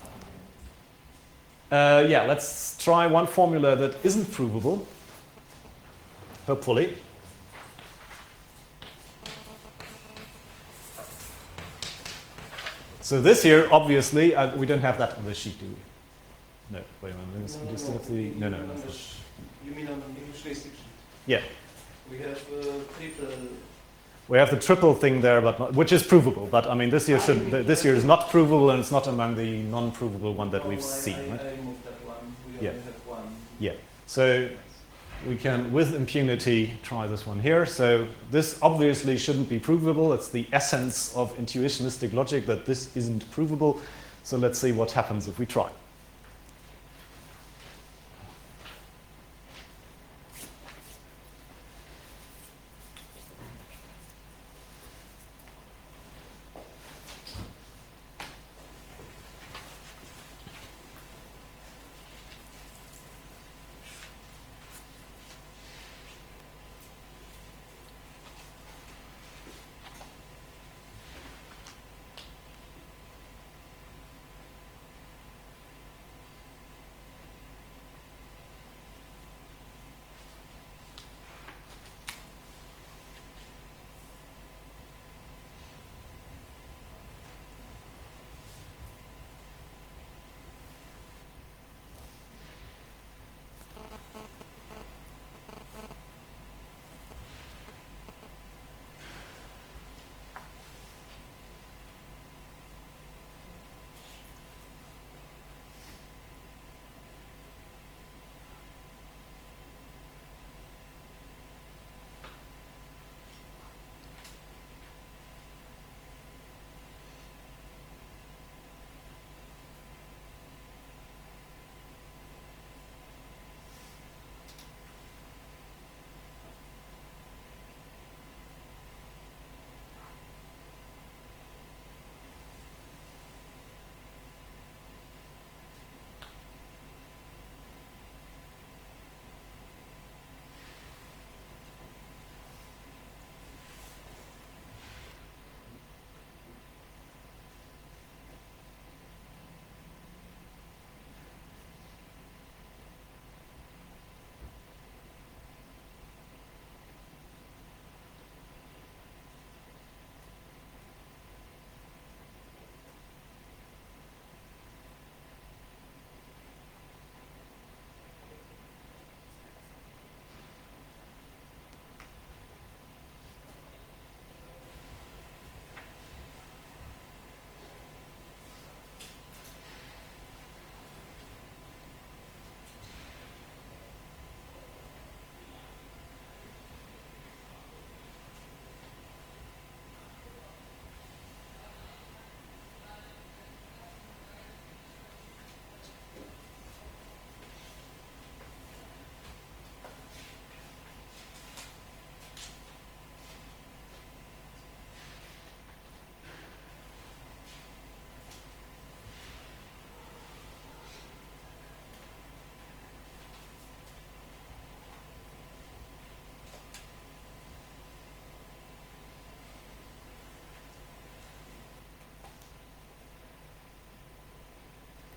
Yeah, let's try one formula that isn't provable, hopefully. So this here, obviously, we don't have that on the sheet, do we? No, wait a minute. No, We still have the, no, no, that's not. You mean on the English basic sheet? Yeah. We have triple. We have the triple thing there, but not, which is provable. But I mean, this year is not provable, and it's not among the non-provable one that we've seen. Right? I removed that one. We Yeah. only have one. Yeah. So we can, with impunity, try this one here. So this obviously shouldn't be provable. It's the essence of intuitionistic logic that this isn't provable. So let's see what happens if we try.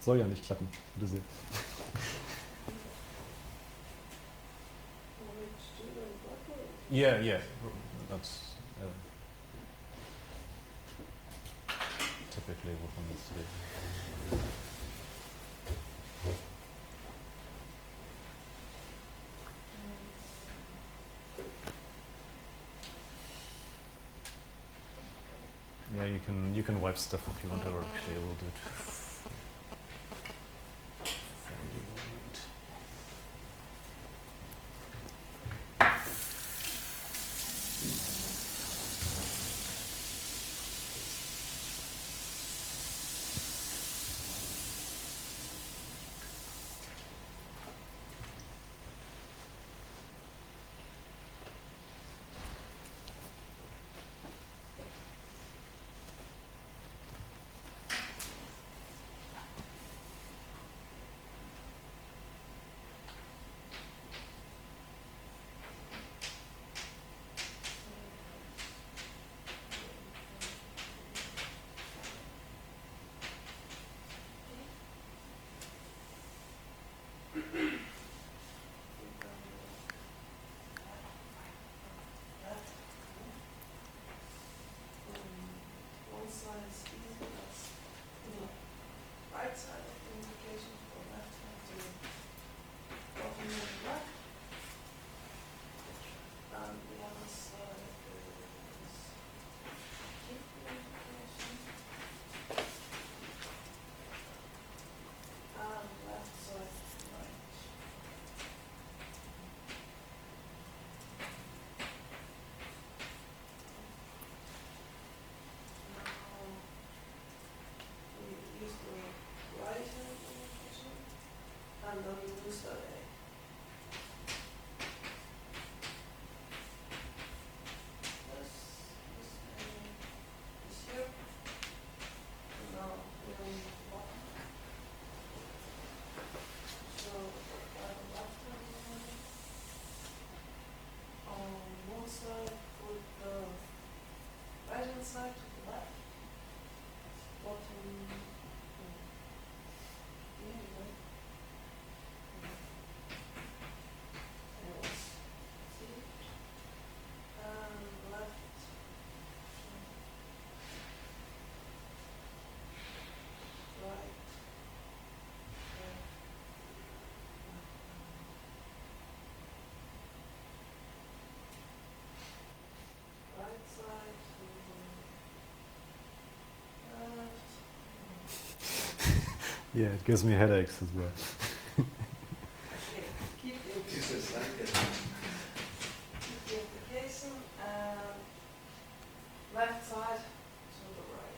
Soll ja nicht klappen, bitte sehr. Yeah, yeah, that's typically what one needs to do. Yeah, you can wipe stuff if you want to, or actually we'll do it. Side to the left, bottom, left, right, right side to the left. Yeah, it gives me headaches as well. Okay, keep the application and left side to the right.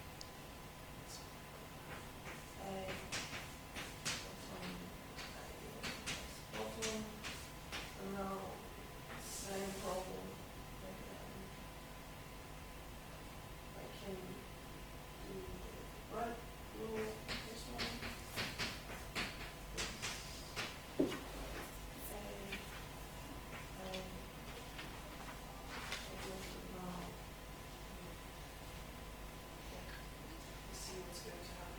Bottom, and now same problem again. I can do right rule this one. See what's going to happen.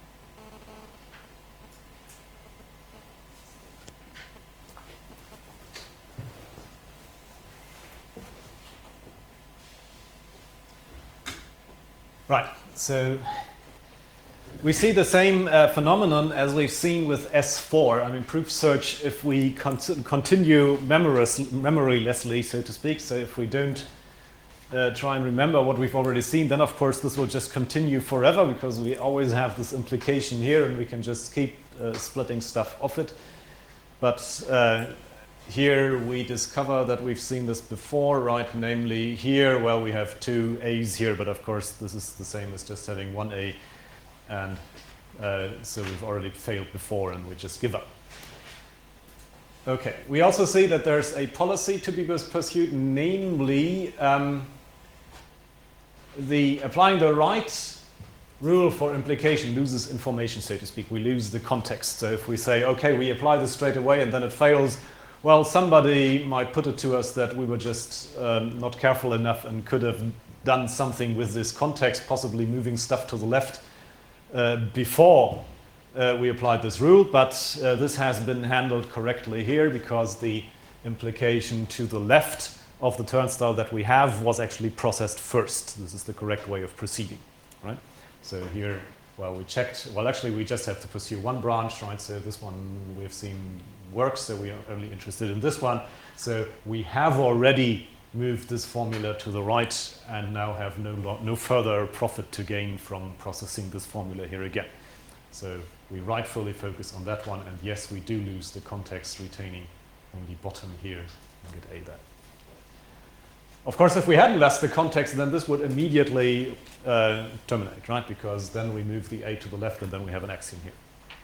Right, so we see the same phenomenon as we've seen with S4. I mean, proof search, if we continue memorylessly, so to speak, so if we don't try and remember what we've already seen, then of course this will just continue forever because we always have this implication here and we can just keep splitting stuff off it. But here we discover that we've seen this before, right? Namely here, well, we have two A's here, but of course this is the same as just having one A. And so we've already failed before and we just give up. Okay, we also see that there's a policy to be pursued, namely applying the right rule for implication loses information, so to speak. We lose the context. So if we say, okay, we apply this straight away and then it fails, well, somebody might put it to us that we were just not careful enough and could have done something with this context, possibly moving stuff to the left before we applied this rule, but this has been handled correctly here because the implication to the left of the turnstile that we have was actually processed first. This is the correct way of proceeding, right? So here, well, we checked, well, actually, we just have to pursue one branch, right? So this one we've seen works, so we are only interested in this one. So we have already moved this formula to the right and now have no further profit to gain from processing this formula here again. So we rightfully focus on that one, and yes, we do lose the context retaining on the bottom here and get A there. Of course, if we hadn't lost the context, then this would immediately terminate, right? Because then we move the A to the left and then we have an axiom here.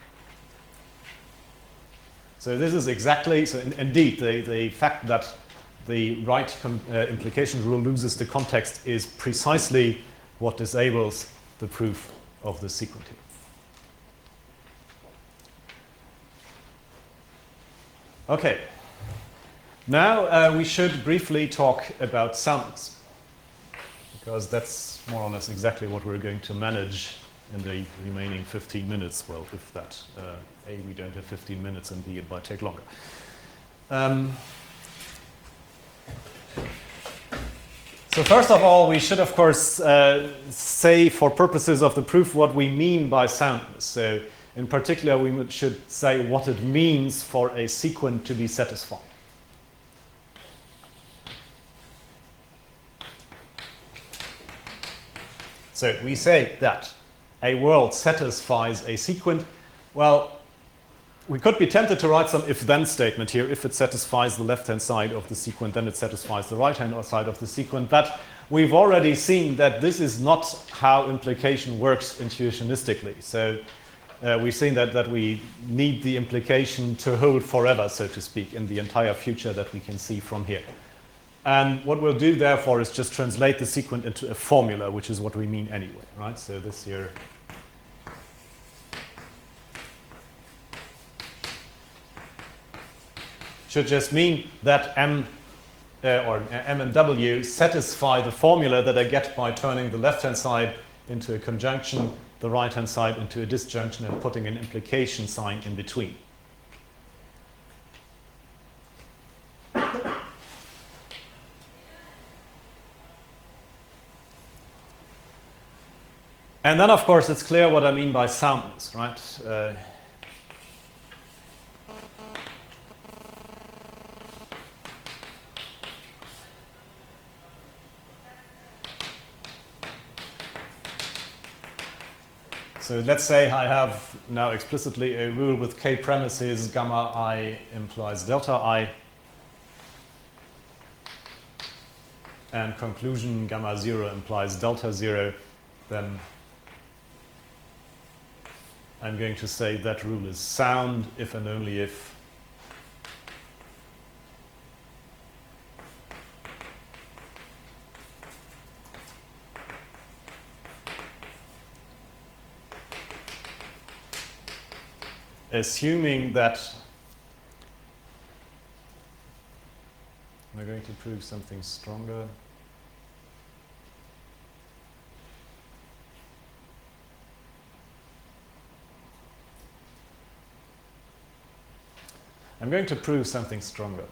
So this is exactly, so indeed, the fact that the right implication rule loses the context is precisely what disables the proof of the sequent here. Okay. Now we should briefly talk about sounds, because that's more or less exactly what we're going to manage in the remaining 15 minutes. Well, if that, A, we don't have 15 minutes, and B, it might take longer. So first of all, we should, of course, say for purposes of the proof what we mean by soundness. So in particular, we should say what it means for a sequent to be satisfied. So we say that a world satisfies a sequent. Well, we could be tempted to write some if-then statement here. If it satisfies the left-hand side of the sequent, then it satisfies the right-hand side of the sequent. But we've already seen that this is not how implication works intuitionistically. So we've seen that we need the implication to hold forever, so to speak, in the entire future that we can see from here. And what we'll do, therefore, is just translate the sequent into a formula, which is what we mean anyway, right? So this here should just mean that M and W satisfy the formula that I get by turning the left-hand side into a conjunction, the right-hand side into a disjunction, and putting an implication sign in between. And then, of course, it's clear what I mean by soundness, right? So let's say I have now explicitly a rule with k premises, gamma I implies delta I, and conclusion gamma 0 implies delta 0, then I'm going to say that rule is sound if and only if assuming that we're going to prove something stronger. I'm going to prove something stronger.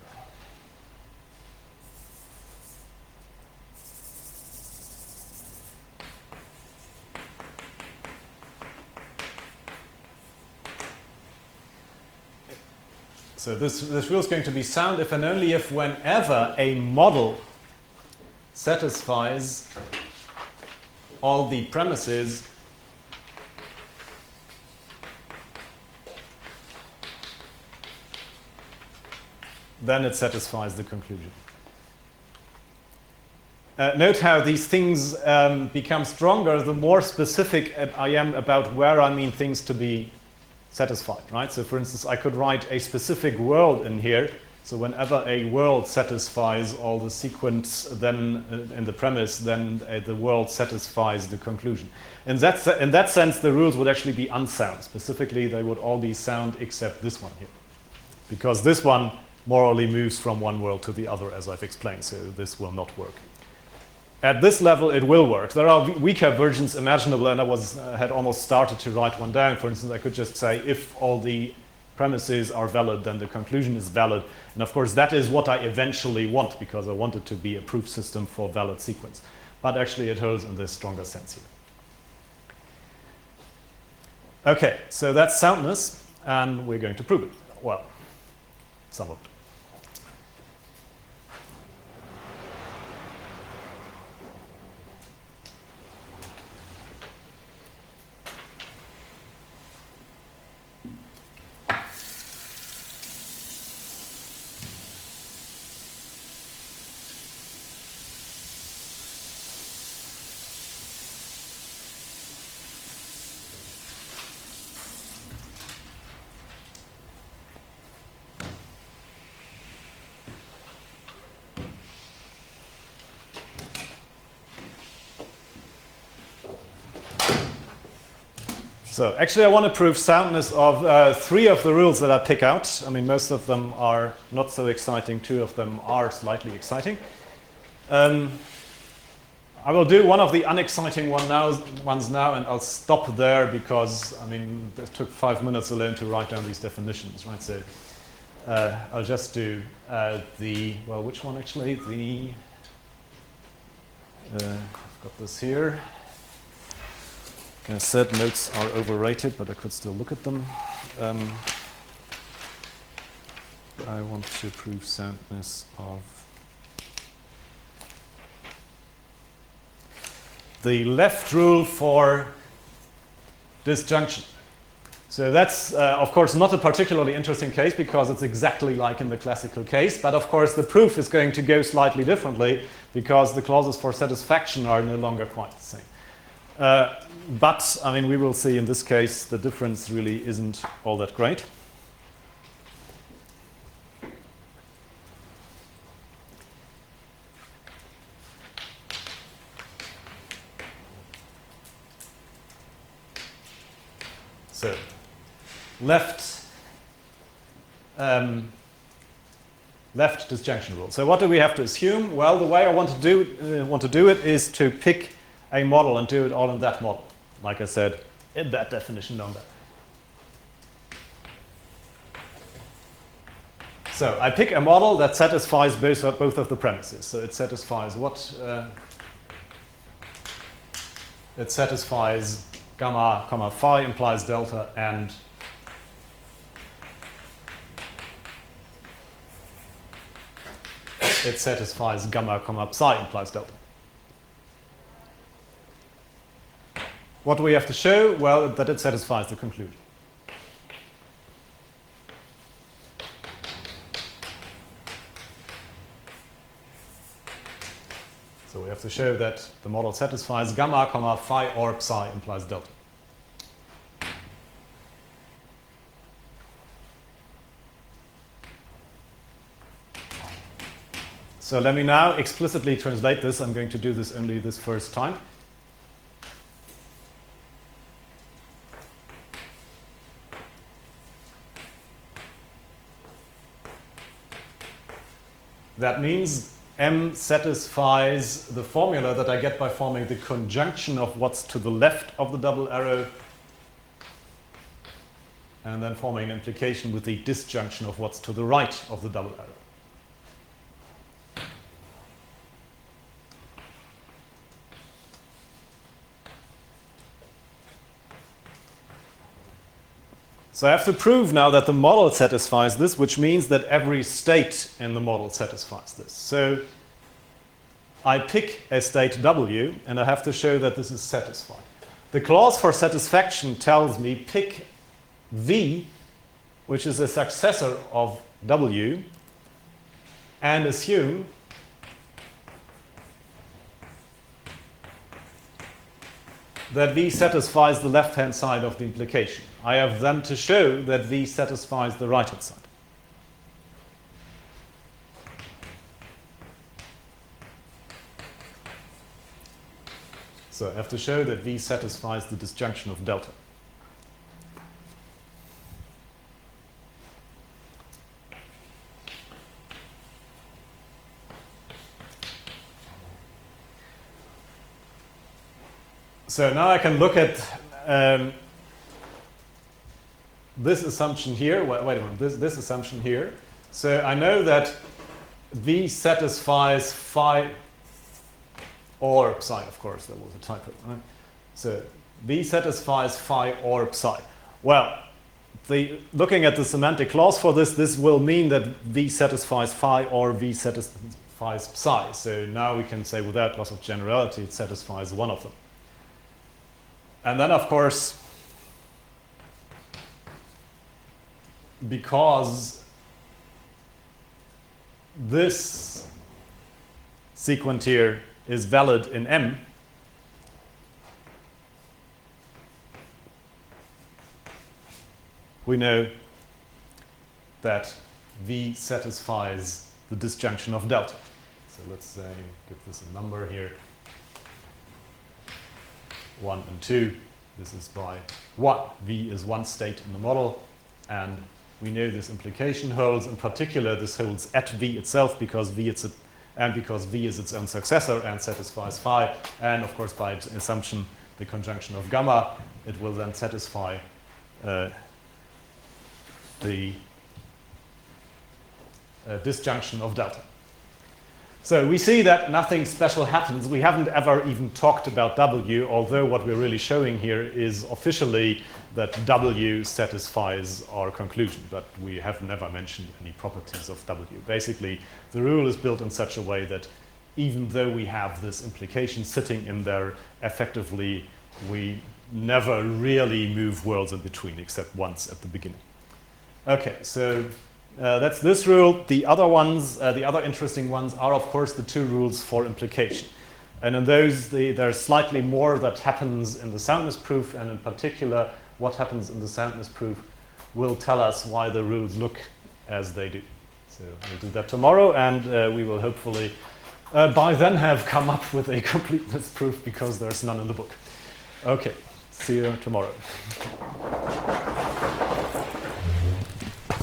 So this rule is going to be sound if and only if whenever a model satisfies all the premises then it satisfies the conclusion. Note how these things become stronger the more specific I am about where I mean things to be satisfied, right? So for instance, I could write a specific world in here. So whenever a world satisfies all the sequence then in the premise, then the world satisfies the conclusion. In that sense, the rules would actually be unsound. Specifically, they would all be sound except this one here. Because this one morally moves from one world to the other, as I've explained, so this will not work. at this level, it will work. There are weaker versions imaginable, and I had almost started to write one down. For instance, I could just say, if all the premises are valid, then the conclusion is valid. And of course, that is what I eventually want, because I want it to be a proof system for valid sequence. But actually, it holds in this stronger sense here. Okay, so that's soundness, and we're going to prove it. Well, some of it. So actually, I want to prove soundness of 3 of the rules that I pick out. I mean, most of them are not so exciting. 2 of them are slightly exciting. I will do one of the unexciting ones now, and I'll stop there because, I mean, it took 5 minutes alone to write down these definitions, right? So I'll just do which one actually? I've got this here. I said notes are overrated, but I could still look at them. I want to prove soundness of the left rule for disjunction. So that's, of course, not a particularly interesting case because it's exactly like in the classical case. But of course, the proof is going to go slightly differently because the clauses for satisfaction are no longer quite the same. But, I mean, we will see in this case the difference really isn't all that great. So, left disjunction rule. So what do we have to assume? Well, the way I want to do it is to pick a model and do it all in that model. Like I said, in that definition down there. So I pick a model that satisfies both of the premises. So it satisfies what? It satisfies gamma, comma, phi implies delta, and it satisfies gamma, comma, psi implies delta. What do we have to show? Well, that it satisfies the conclusion. So we have to show that the model satisfies gamma, comma, phi, or psi implies delta. So let me now explicitly translate this. I'm going to do this only this first time. That means M satisfies the formula that I get by forming the conjunction of what's to the left of the double arrow and then forming an implication with the disjunction of what's to the right of the double arrow. So I have to prove now that the model satisfies this, which means that every state in the model satisfies this. So I pick a state W, and I have to show that this is satisfied. The clause for satisfaction tells me pick V, which is a successor of W, and assume that V satisfies the left-hand side of the implication. I have then to show that V satisfies the right-hand side. So I have to show that V satisfies the disjunction of delta. So now I can look at this assumption here. Wait a minute, this assumption here. So I know that V satisfies phi or psi, of course, that was a typo. Right? So V satisfies phi or psi. Well, looking at the semantic clause for this will mean that V satisfies phi or V satisfies psi. So now we can say without loss of generality, it satisfies one of them. And then, of course, because this sequent here is valid in M, we know that V satisfies the disjunction of delta. So let's say, give this a number here, 1 and 2. This is by 1. V is one state in the model, and we know this implication holds. In particular, this holds at V itself because V is its own successor and satisfies phi, and of course by assumption the conjunction of gamma, it will then satisfy the disjunction of delta. So we see that nothing special happens. We haven't ever even talked about W, although what we're really showing here is officially that W satisfies our conclusion, but we have never mentioned any properties of W. Basically, the rule is built in such a way that even though we have this implication sitting in there, effectively we never really move worlds in between except once at the beginning. Okay, so that's this rule. The other ones, the other interesting ones are, of course, the two rules for implication. And in those, there's slightly more that happens in the soundness proof, and in particular, what happens in the soundness proof will tell us why the rules look as they do. So we'll do that tomorrow, and we will hopefully by then have come up with a completeness proof because there's none in the book. Okay, see you tomorrow.